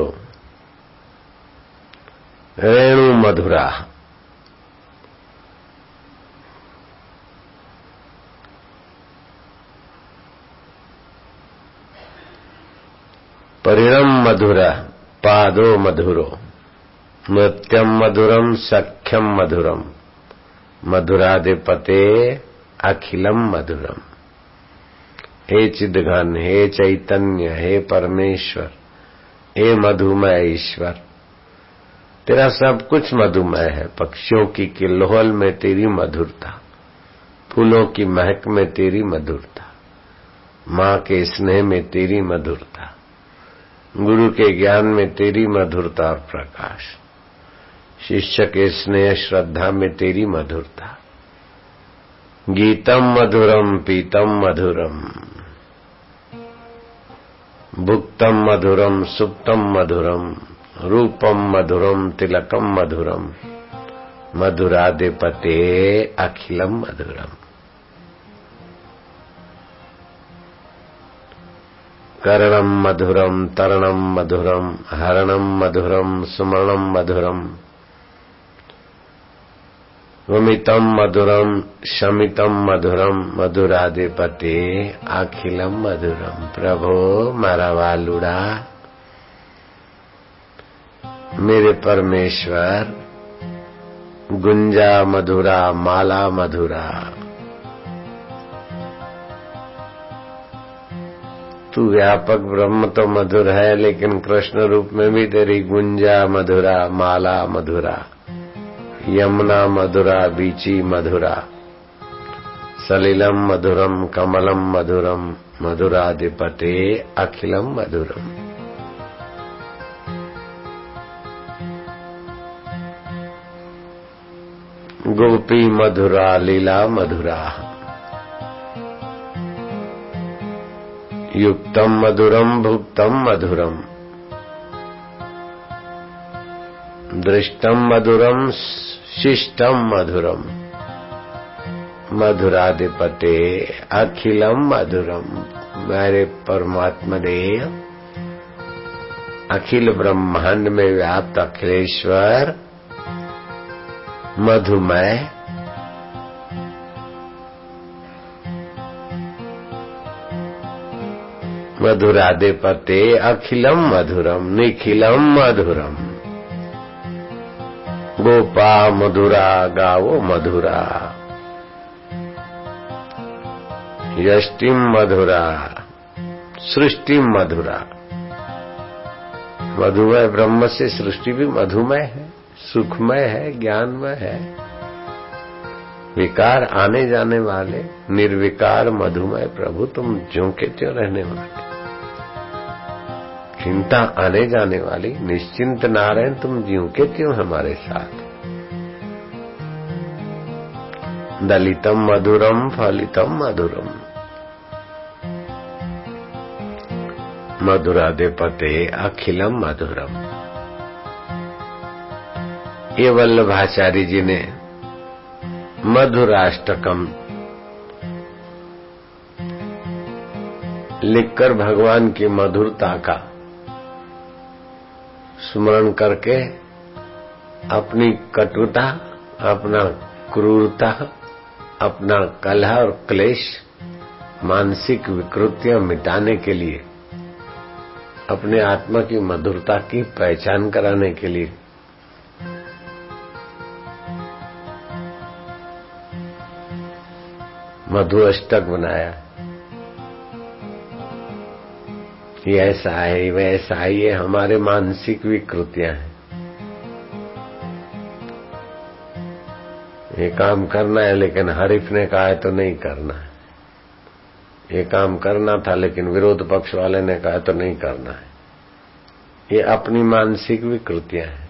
रेणु मधुरा परिणम मधुरा पादो मधुरो नृत्यम मधुरम सख्यम मधुरम मधुराधिपते अखिलम मधुरम। हे चिद्घन, हे चैतन्य, हे परमेश्वर, हे मधुमय ईश्वर, तेरा सब कुछ मधुमय है। पक्षियों की किल्लोल में तेरी मधुरता, फूलों की महक में तेरी मधुरता, माँ के स्नेह में तेरी मधुरता, गुरु के ज्ञान में तेरी मधुरता और प्रकाश, शिष्य के स्नेह श्रद्धा में तेरी मधुरता। गीतम मधुरम पीतम मधुरम भुक्तम मधुरम सुप्तम मधुरम रूपम मधुरम तिलकम मधुरम मधुराधिपते अखिलम मधुरम। करणम मधुरम तरणम मधुरम हरणम मधुरम सुमरणम मधुरम वमितम मधुरम शमितम मधुरम मधुराधिपते अखिलम मधुरम। प्रभो मारा वालुड़ा, मेरे परमेश्वर, गुंजा मधुरा माला मधुरा, तू व्यापक ब्रह्म तो मधुर है, लेकिन कृष्ण रूप में भी तेरी गुंजा मधुरा माला मधुरा, यमुना मधुरा बीची मधुरा, सलिलम मधुरम कमलम मधुरम मधुराधिपते अखिलम मधुरम। गोपी मधुरा लीला मधुरा युक्तम मधुरम भुक्तम मधुरम दृष्टम मधुरम शिष्टम मधुरम मधुराधिपते अखिलम मधुरम। मेरे परमात्मा देव, अखिल ब्रह्मांड में व्याप्त अखिलेश्वर मधुमय, मधुराधिपते अखिलम मधुरम निखिलम मधुरम। गोपा मधुरा गावो मधुरा यष्टिम मधुरा सृष्टि मधुरा। मधुमय ब्रह्म से सृष्टि भी मधुमय है, सुखमय है, ज्ञानमय है। विकार आने जाने वाले निर्विकार मधुमय प्रभु तुम ज्यों के त्यों रहने वाले। चिंता आने जाने वाली, निश्चिंत नारायण तुम ज्यों के त्यों हमारे साथ। दलितम मधुरम फलितम मधुरम, मधुराधिपते अखिलम मधुरम। ये वल्लभाचार्य जी ने मधुराष्टकम लिखकर भगवान की मधुरता का स्मरण करके अपनी कटुता, अपना क्रूरता, अपना कलह और क्लेश, मानसिक विकृतियां मिटाने के लिए, अपने आत्मा की मधुरता की पहचान कराने के लिए मधु अष्टक बनाया। ये ऐसा है, वैसा है, ये हमारे मानसिक विकृतियां हैं। ये काम करना है लेकिन हरीफ ने कहा है तो नहीं करना है। ये काम करना था लेकिन विरोध पक्ष वाले ने कहा तो नहीं करना है। ये अपनी मानसिक विकृतियां हैं।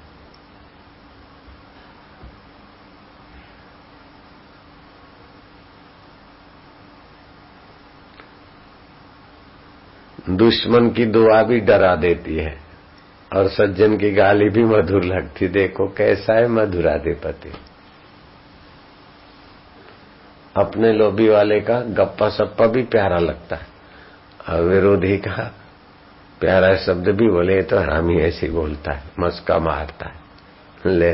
दुश्मन की दुआ भी डरा देती है और सज्जन की गाली भी मधुर लगती। देखो कैसा है मधुराधिपति। अपने लोभी वाले का गप्पा सप्पा भी प्यारा लगता है और विरोधी का प्यारा शब्द भी बोले तो हरामी ऐसी बोलता है, मस्का मारता है। ले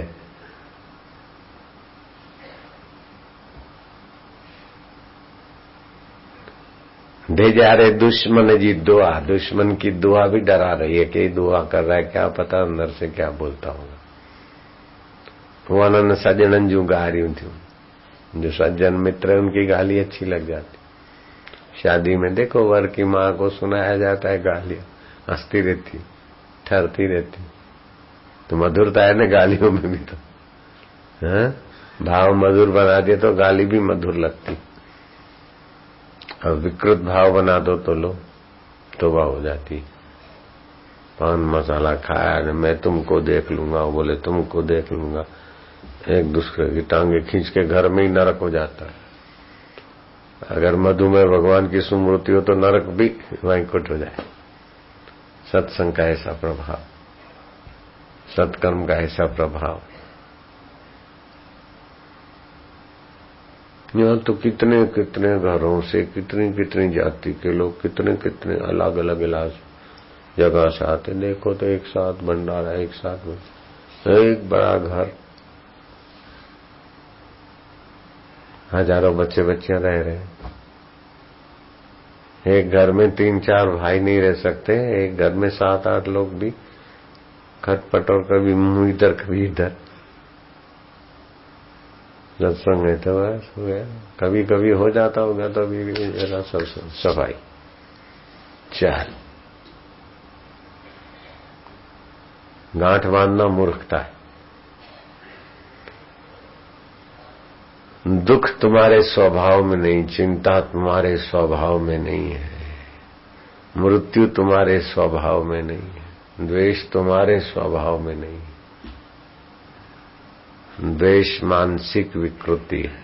दे जा रहे दुश्मन जी दुआ। दुश्मन की दुआ भी डरा रही है कि दुआ कर रहा है, क्या पता अंदर से क्या बोलता होगा। वनन सजनन जो गा रही थी, जो सज्जन मित्र है उनकी गाली अच्छी लग जाती। शादी में देखो वर की माँ को सुनाया जाता है गालियां, हंसती रहती, ठहरती रहती। तो मधुरता है ना गालियों में भी। तो हाँ? भाव मधुर बना दिए तो गाली भी मधुर लगती। और विकृत भाव बना दो तो लो तोबा हो जाती। पान मसाला खाया, मैं तुमको देख लूंगा, वो बोले तुमको देख लूंगा, एक दूसरे की टांगे खींच के घर में ही नरक हो जाता है। अगर मधु में भगवान की स्मृति हो तो नरक भी वैकुंठ हो जाए। सत्संग का ऐसा प्रभाव, सत्कर्म का ऐसा प्रभाव। यहाँ तो कितने कितने घरों से कितनी कितनी जाति के लोग, कितने कितने अलग अलग इलाज जगह से आते। देखो तो एक साथ भंडारा, एक साथ एक बड़ा घर, हजारों बच्चे बच्चियां रह रहे हैं। एक घर में 3-4 भाई नहीं रह सकते, एक घर में 7-8 लोग भी खटपट, और कभी मुंह इधर कभी इधर। सत्संग है तो बस हो गया। कभी कभी हो जाता होगा तो अभी जरा सफाई चाल। गांठ बांधना मूर्खता है। दुख तुम्हारे स्वभाव में नहीं, चिंता तुम्हारे स्वभाव में नहीं है, मृत्यु तुम्हारे स्वभाव में नहीं है, द्वेष तुम्हारे स्वभाव में नहीं है। द्वेष मानसिक विकृति है।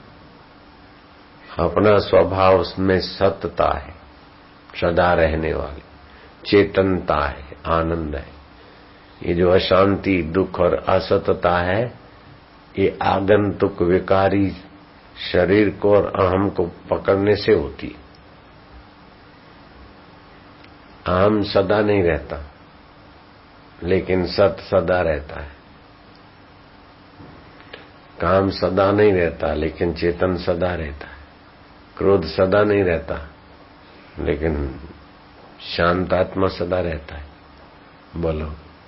अपना स्वभाव उसमें सतता है, सदा रहने वाली चेतनता है, आनंद है। ये जो अशांति, दुख और असतता है, ये आगंतुक विकारी शरीर को और अहम को पकड़ने से होती है। अहम सदा नहीं रहता लेकिन सत सदा रहता है। काम सदा नहीं रहता लेकिन चेतन सदा रहता है। क्रोध सदा नहीं रहता लेकिन शांत आत्मा सदा रहता है। बोलो,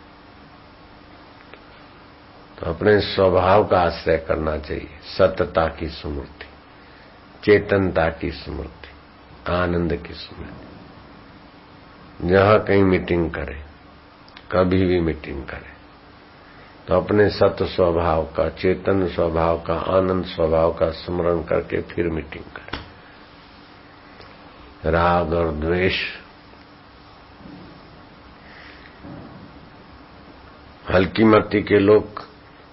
तो अपने स्वभाव का आश्रय करना चाहिए। सतता की स्मृति, चेतनता की स्मृति, आनंद की स्मृति। जहां कहीं मीटिंग करे, कभी भी मीटिंग करे तो अपने सत स्वभाव का, चेतन स्वभाव का, आनंद स्वभाव का स्मरण करके फिर मीटिंग करे। राग और द्वेष हल्की मती के लोग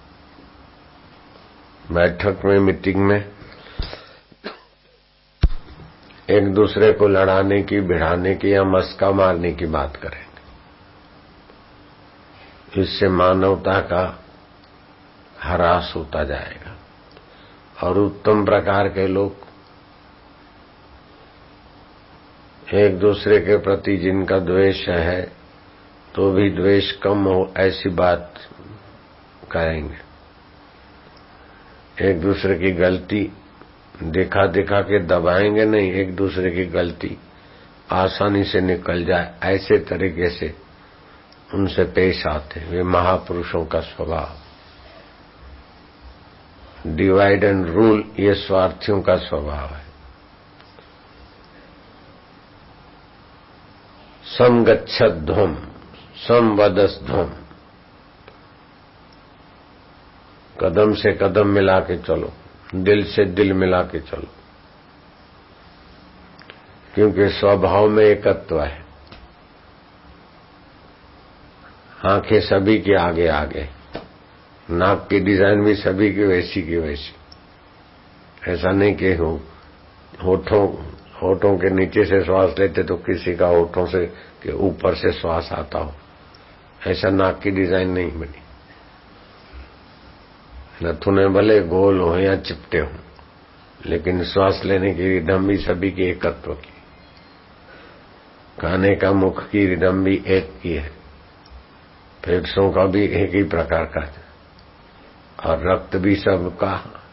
बैठक में, मीटिंग में एक दूसरे को लड़ाने की, भिड़ाने की या मस्का मारने की बात करेंगे। इससे मानवता का ह्रास होता जाएगा। और उत्तम प्रकार के लोग एक दूसरे के प्रति जिनका द्वेष है तो भी द्वेष कम हो ऐसी बात करेंगे। एक दूसरे की गलती दिखा दिखा के दबाएंगे नहीं, एक दूसरे की गलती आसानी से निकल जाए ऐसे तरीके से उनसे पेश आते। वे महापुरुषों का स्वभाव। डिवाइड एंड रूल ये स्वार्थियों का स्वभाव है। सम गच्छध्वम सम वदध्वम, कदम से कदम मिला के चलो, दिल से दिल मिला के चलो, क्योंकि स्वभाव में एकत्व है। आंखें सभी के आगे आगे, नाक की डिजाइन भी सभी की वैसी। ऐसा नहीं कि होठों के नीचे से श्वास लेते तो किसी का होठों से के ऊपर से श्वास आता हो, ऐसा नाक की डिजाइन नहीं बनी। नथुने भले गोल हो या चिपटे हो, लेकिन श्वास लेने की रिदम भी सभी की एकत्व की। खाने का मुख की रिदम भी एक की है, फेफड़ों का भी एक ही प्रकार का है, और रक्त भी सबका,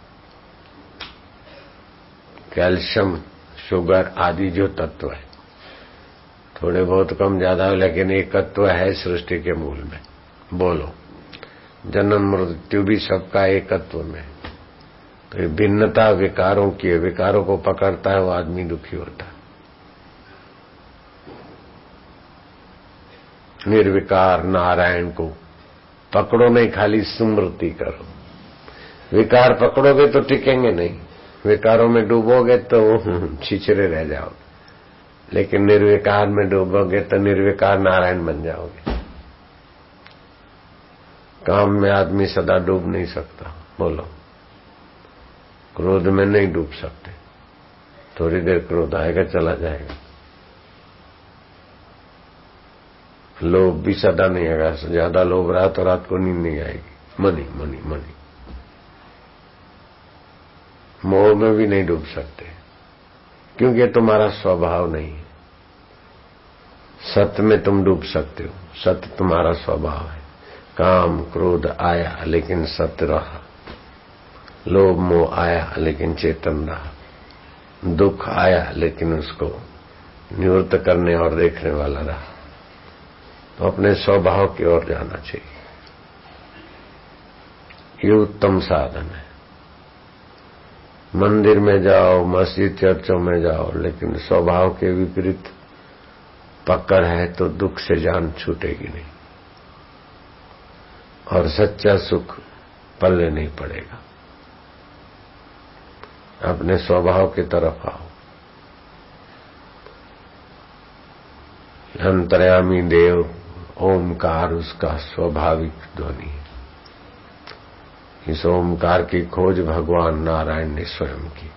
कैल्शियम, शुगर आदि जो तत्व है थोड़े बहुत कम ज्यादा, लेकिन एकत्व है सृष्टि के मूल में। बोलो, जन्म मृत्यु भी सबका एकत्व में। तो ये भिन्नता विकारों की है, विकारों को पकड़ता है वो आदमी दुखी होता है। निर्विकार नारायण को पकड़ो नहीं, खाली स्मृति करो। विकार पकड़ोगे तो टिकेंगे नहीं, विकारों में डूबोगे तो छिछरे रह जाओगे, लेकिन निर्विकार में डूबोगे तो निर्विकार नारायण बन जाओगे। काम में आदमी सदा डूब नहीं सकता। बोलो, क्रोध में नहीं डूब सकते, थोड़ी देर क्रोध आएगा चला जाएगा। लोभ भी सदा नहीं आएगा, ज्यादा लोभ रहा तो रात को नींद नहीं आएगी। मनी मनी मनी, मोह में भी नहीं डूब सकते, क्योंकि ये तुम्हारा स्वभाव नहीं है। सत्य में तुम डूब सकते हो, सत्य तुम्हारा स्वभाव है। काम क्रोध आया लेकिन सत्य रहा, लोभ मोह आया लेकिन चेतन रहा, दुख आया लेकिन उसको निवृत्त करने और देखने वाला रहा। तो अपने स्वभाव की ओर जाना चाहिए, ये उत्तम साधन है। मंदिर में जाओ, मस्जिद चर्चों में जाओ, लेकिन स्वभाव के विपरीत पकड़ है तो दुख से जान छूटेगी नहीं, और सच्चा सुख पल्ले नहीं पड़ेगा। अपने स्वभाव की तरफ आओ। अंतर्यामी देव ओमकार उसका स्वाभाविक ध्वनि है। इस ओमकार की खोज भगवान नारायण ने स्वयं की।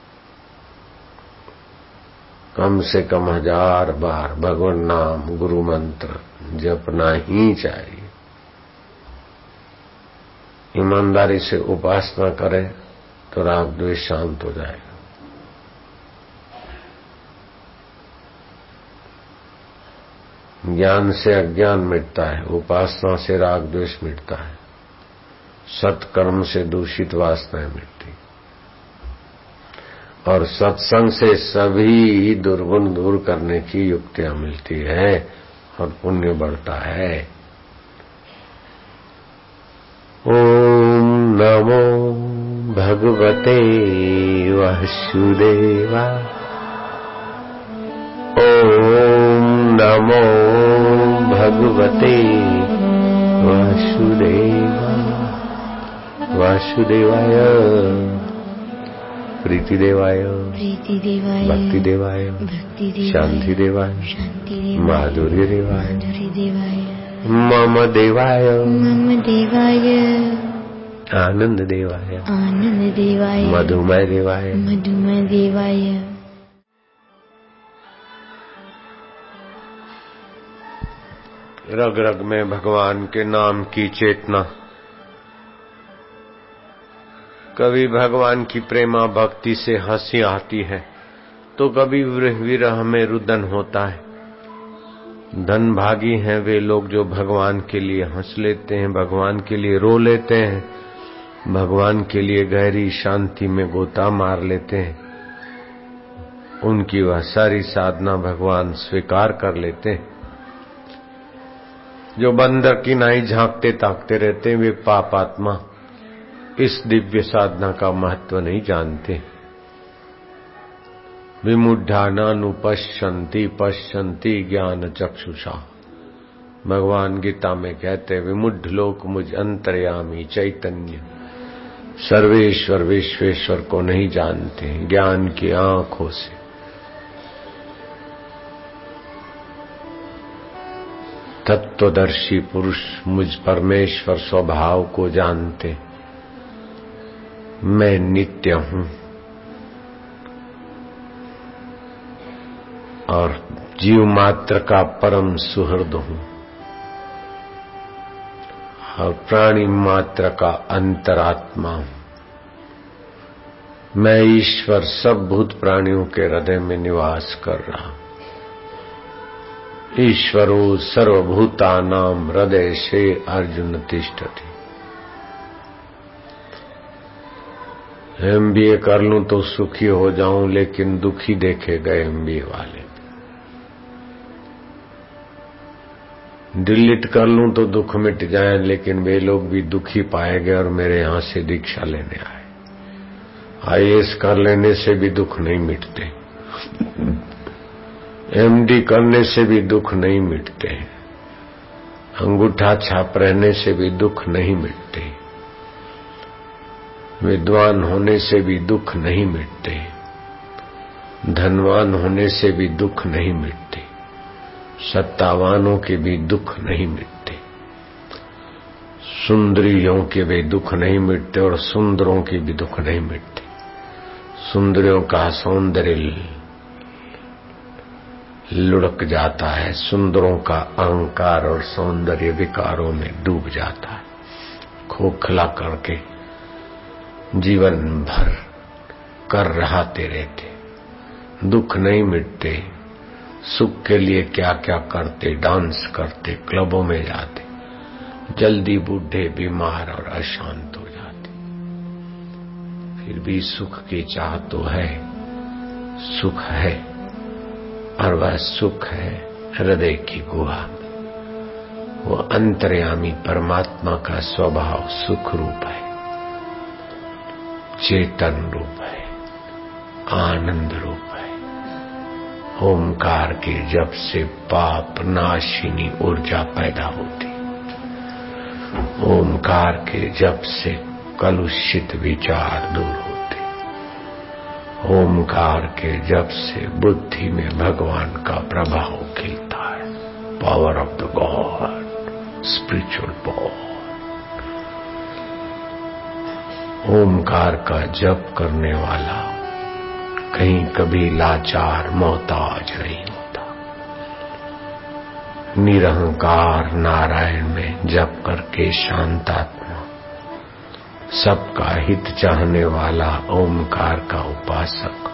कम से कम 1000 बार भगवान नाम गुरु मंत्र जपना ही चाहिए। ईमानदारी से उपासना करें तो राग द्वेष शांत हो जाएगा। ज्ञान से अज्ञान मिटता है, उपासना से राग द्वेष मिटता है, सत्कर्म से दूषित वासनाएं मिटती, और सत्संग से सभी दुर्गुण दूर करने की युक्तियां मिलती है और पुण्य बढ़ता है। ओम नमो भगवते वासुदेवा। ओम नमो भगवते वासुदेवा वासुदेवाय प्रीतिदेवाय भक्तिदेवाय शांतिदेवाय माधुर्यदेवाय मम देवाय आनंद देवाय मधुमय देवाय रग रग में भगवान के नाम की चेतना। कभी भगवान की प्रेमा भक्ति से हंसी आती है तो कभी विरह में रुदन होता है। धन भागी हैं वे लोग जो भगवान के लिए हंस लेते हैं, भगवान के लिए रो लेते हैं, भगवान के लिए गहरी शांति में गोता मार लेते हैं। उनकी वह सारी साधना भगवान स्वीकार कर लेते हैं। जो बंदर की नाई झांकते ताकते रहते हैं वे पापात्मा इस दिव्य साधना का महत्व नहीं जानते। विमुढ़ानानुपश्यन्ति पश्यन्ति ज्ञान चक्षुषा। भगवान गीता में कहते हैं विमुढ़ लोक मुझ अंतर्यामी चैतन्य सर्वेश्वर विश्वेश्वर को नहीं जानते ज्ञान की आंखों से। तत्वदर्शी पुरुष मुझ परमेश्वर स्वभाव को जानते। मैं नित्य हूं और जीव मात्र का परम सुहृद हूं और प्राणी मात्र का अंतरात्मा हूं। मैं ईश्वर सब भूत प्राणियों के हृदय में निवास कर रहा हूं। ईश्वरो सर्वभूतानां हृदयेषु अर्जुन तिष्ठति। एमबीए कर लूं तो सुखी हो जाऊं लेकिन दुखी देखे गए एमबीए वाले। डिलीट कर लूं तो दुख मिट जाए लेकिन वे लोग भी दुखी पाए गए और मेरे यहां से दीक्षा लेने आए। आईएएस कर लेने से भी दुख नहीं मिटते, एमडी करने से भी दुख नहीं मिटते, अंगूठा छाप रहने से भी दुख नहीं मिटते, विद्वान होने से भी दुख नहीं मिटते, धनवान होने से भी दुख नहीं मिटते, सत्तावानों के भी दुख नहीं मिटते, सुंदरियों के भी दुख नहीं मिटते और सुंदरों के भी दुख नहीं मिटते। सुंदरियों का सौंदर्य लुढ़क जाता है, सुंदरों का अहंकार और सौंदर्य विकारों में डूब जाता है। खोखला करके जीवन भर कर रहाते रहते, दुख नहीं मिटते। सुख के लिए क्या क्या करते, डांस करते, क्लबों में जाते, जल्दी बूढ़े बीमार और अशांत हो जाते। फिर भी सुख की चाह तो है, सुख है और वह सुख है हृदय की गुहा में। वो अंतर्यामी परमात्मा का स्वभाव सुख रूप है, चेतन रूप है, आनंद रूप है। ओमकार के जप से पाप नाशिनी ऊर्जा पैदा होती। ओमकार के जप से कलुषित विचार दूर होते। ओमकार के जप से बुद्धि में भगवान का प्रभाव खिलता है। Power of the god, spiritual power. Omkar का जप करने वाला कहीं कभी लाचार मोहताज नहीं होता। निरहंकार नारायण में जप करके शांतात्मा, सबका हित चाहने वाला ओमकार का उपासक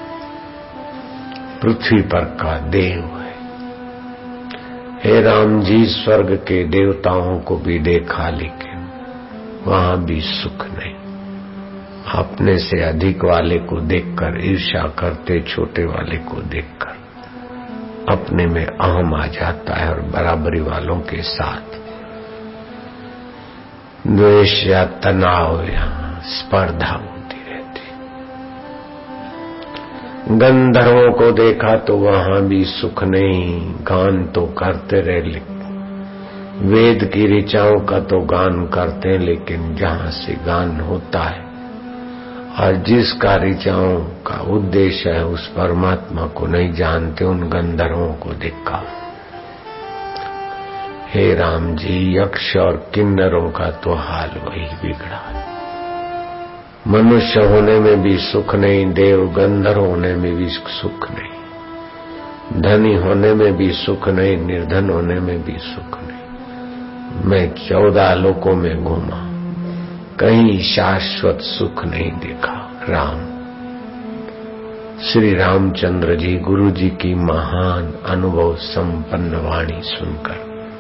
पृथ्वी पर का देव है। हे राम जी, स्वर्ग के देवताओं को भी देखा लेकिन वहां भी सुख नहीं। अपने से अधिक वाले को देखकर ईर्ष्या करते, छोटे वाले को देखकर अपने में अहम आ जाता है और बराबरी वालों के साथ द्वेष या तनाव या स्पर्धा होती रहती। गंधर्वों को देखा तो वहां भी सुख नहीं, गान तो करते रहे लेकिन वेद की ऋचाओं का तो गान करते हैं, लेकिन जहां से गान होता है और जिसका ऋचाओं का उद्देश्य है उस परमात्मा को नहीं जानते। उन गंधर्वों को देखा। हे राम जी, यक्ष और किन्नरों का तो हाल वही बिगड़ा है। मनुष्य होने में भी सुख नहीं, देव गंधर्व होने में भी सुख नहीं, धनी होने में भी सुख नहीं, निर्धन होने में भी सुख नहीं। मैं 14 लोकों में घूमा, कहीं शाश्वत सुख नहीं देखा। राम श्री रामचंद्र जी गुरु जी की महान अनुभव संपन्न वाणी सुनकर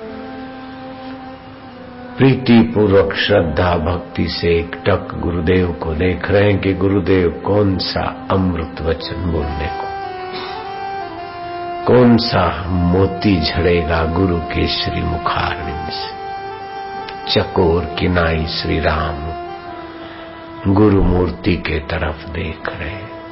प्रीति पूर्वक श्रद्धा भक्ति से एकटक गुरुदेव को देख रहे हैं कि गुरुदेव कौन सा अमृत वचन बोलने को, कौन सा मोती झड़ेगा गुरु के श्री मुखारविंद से। चकोर किनाई श्री राम गुरु मूर्ति के तरफ देख रहे हैं।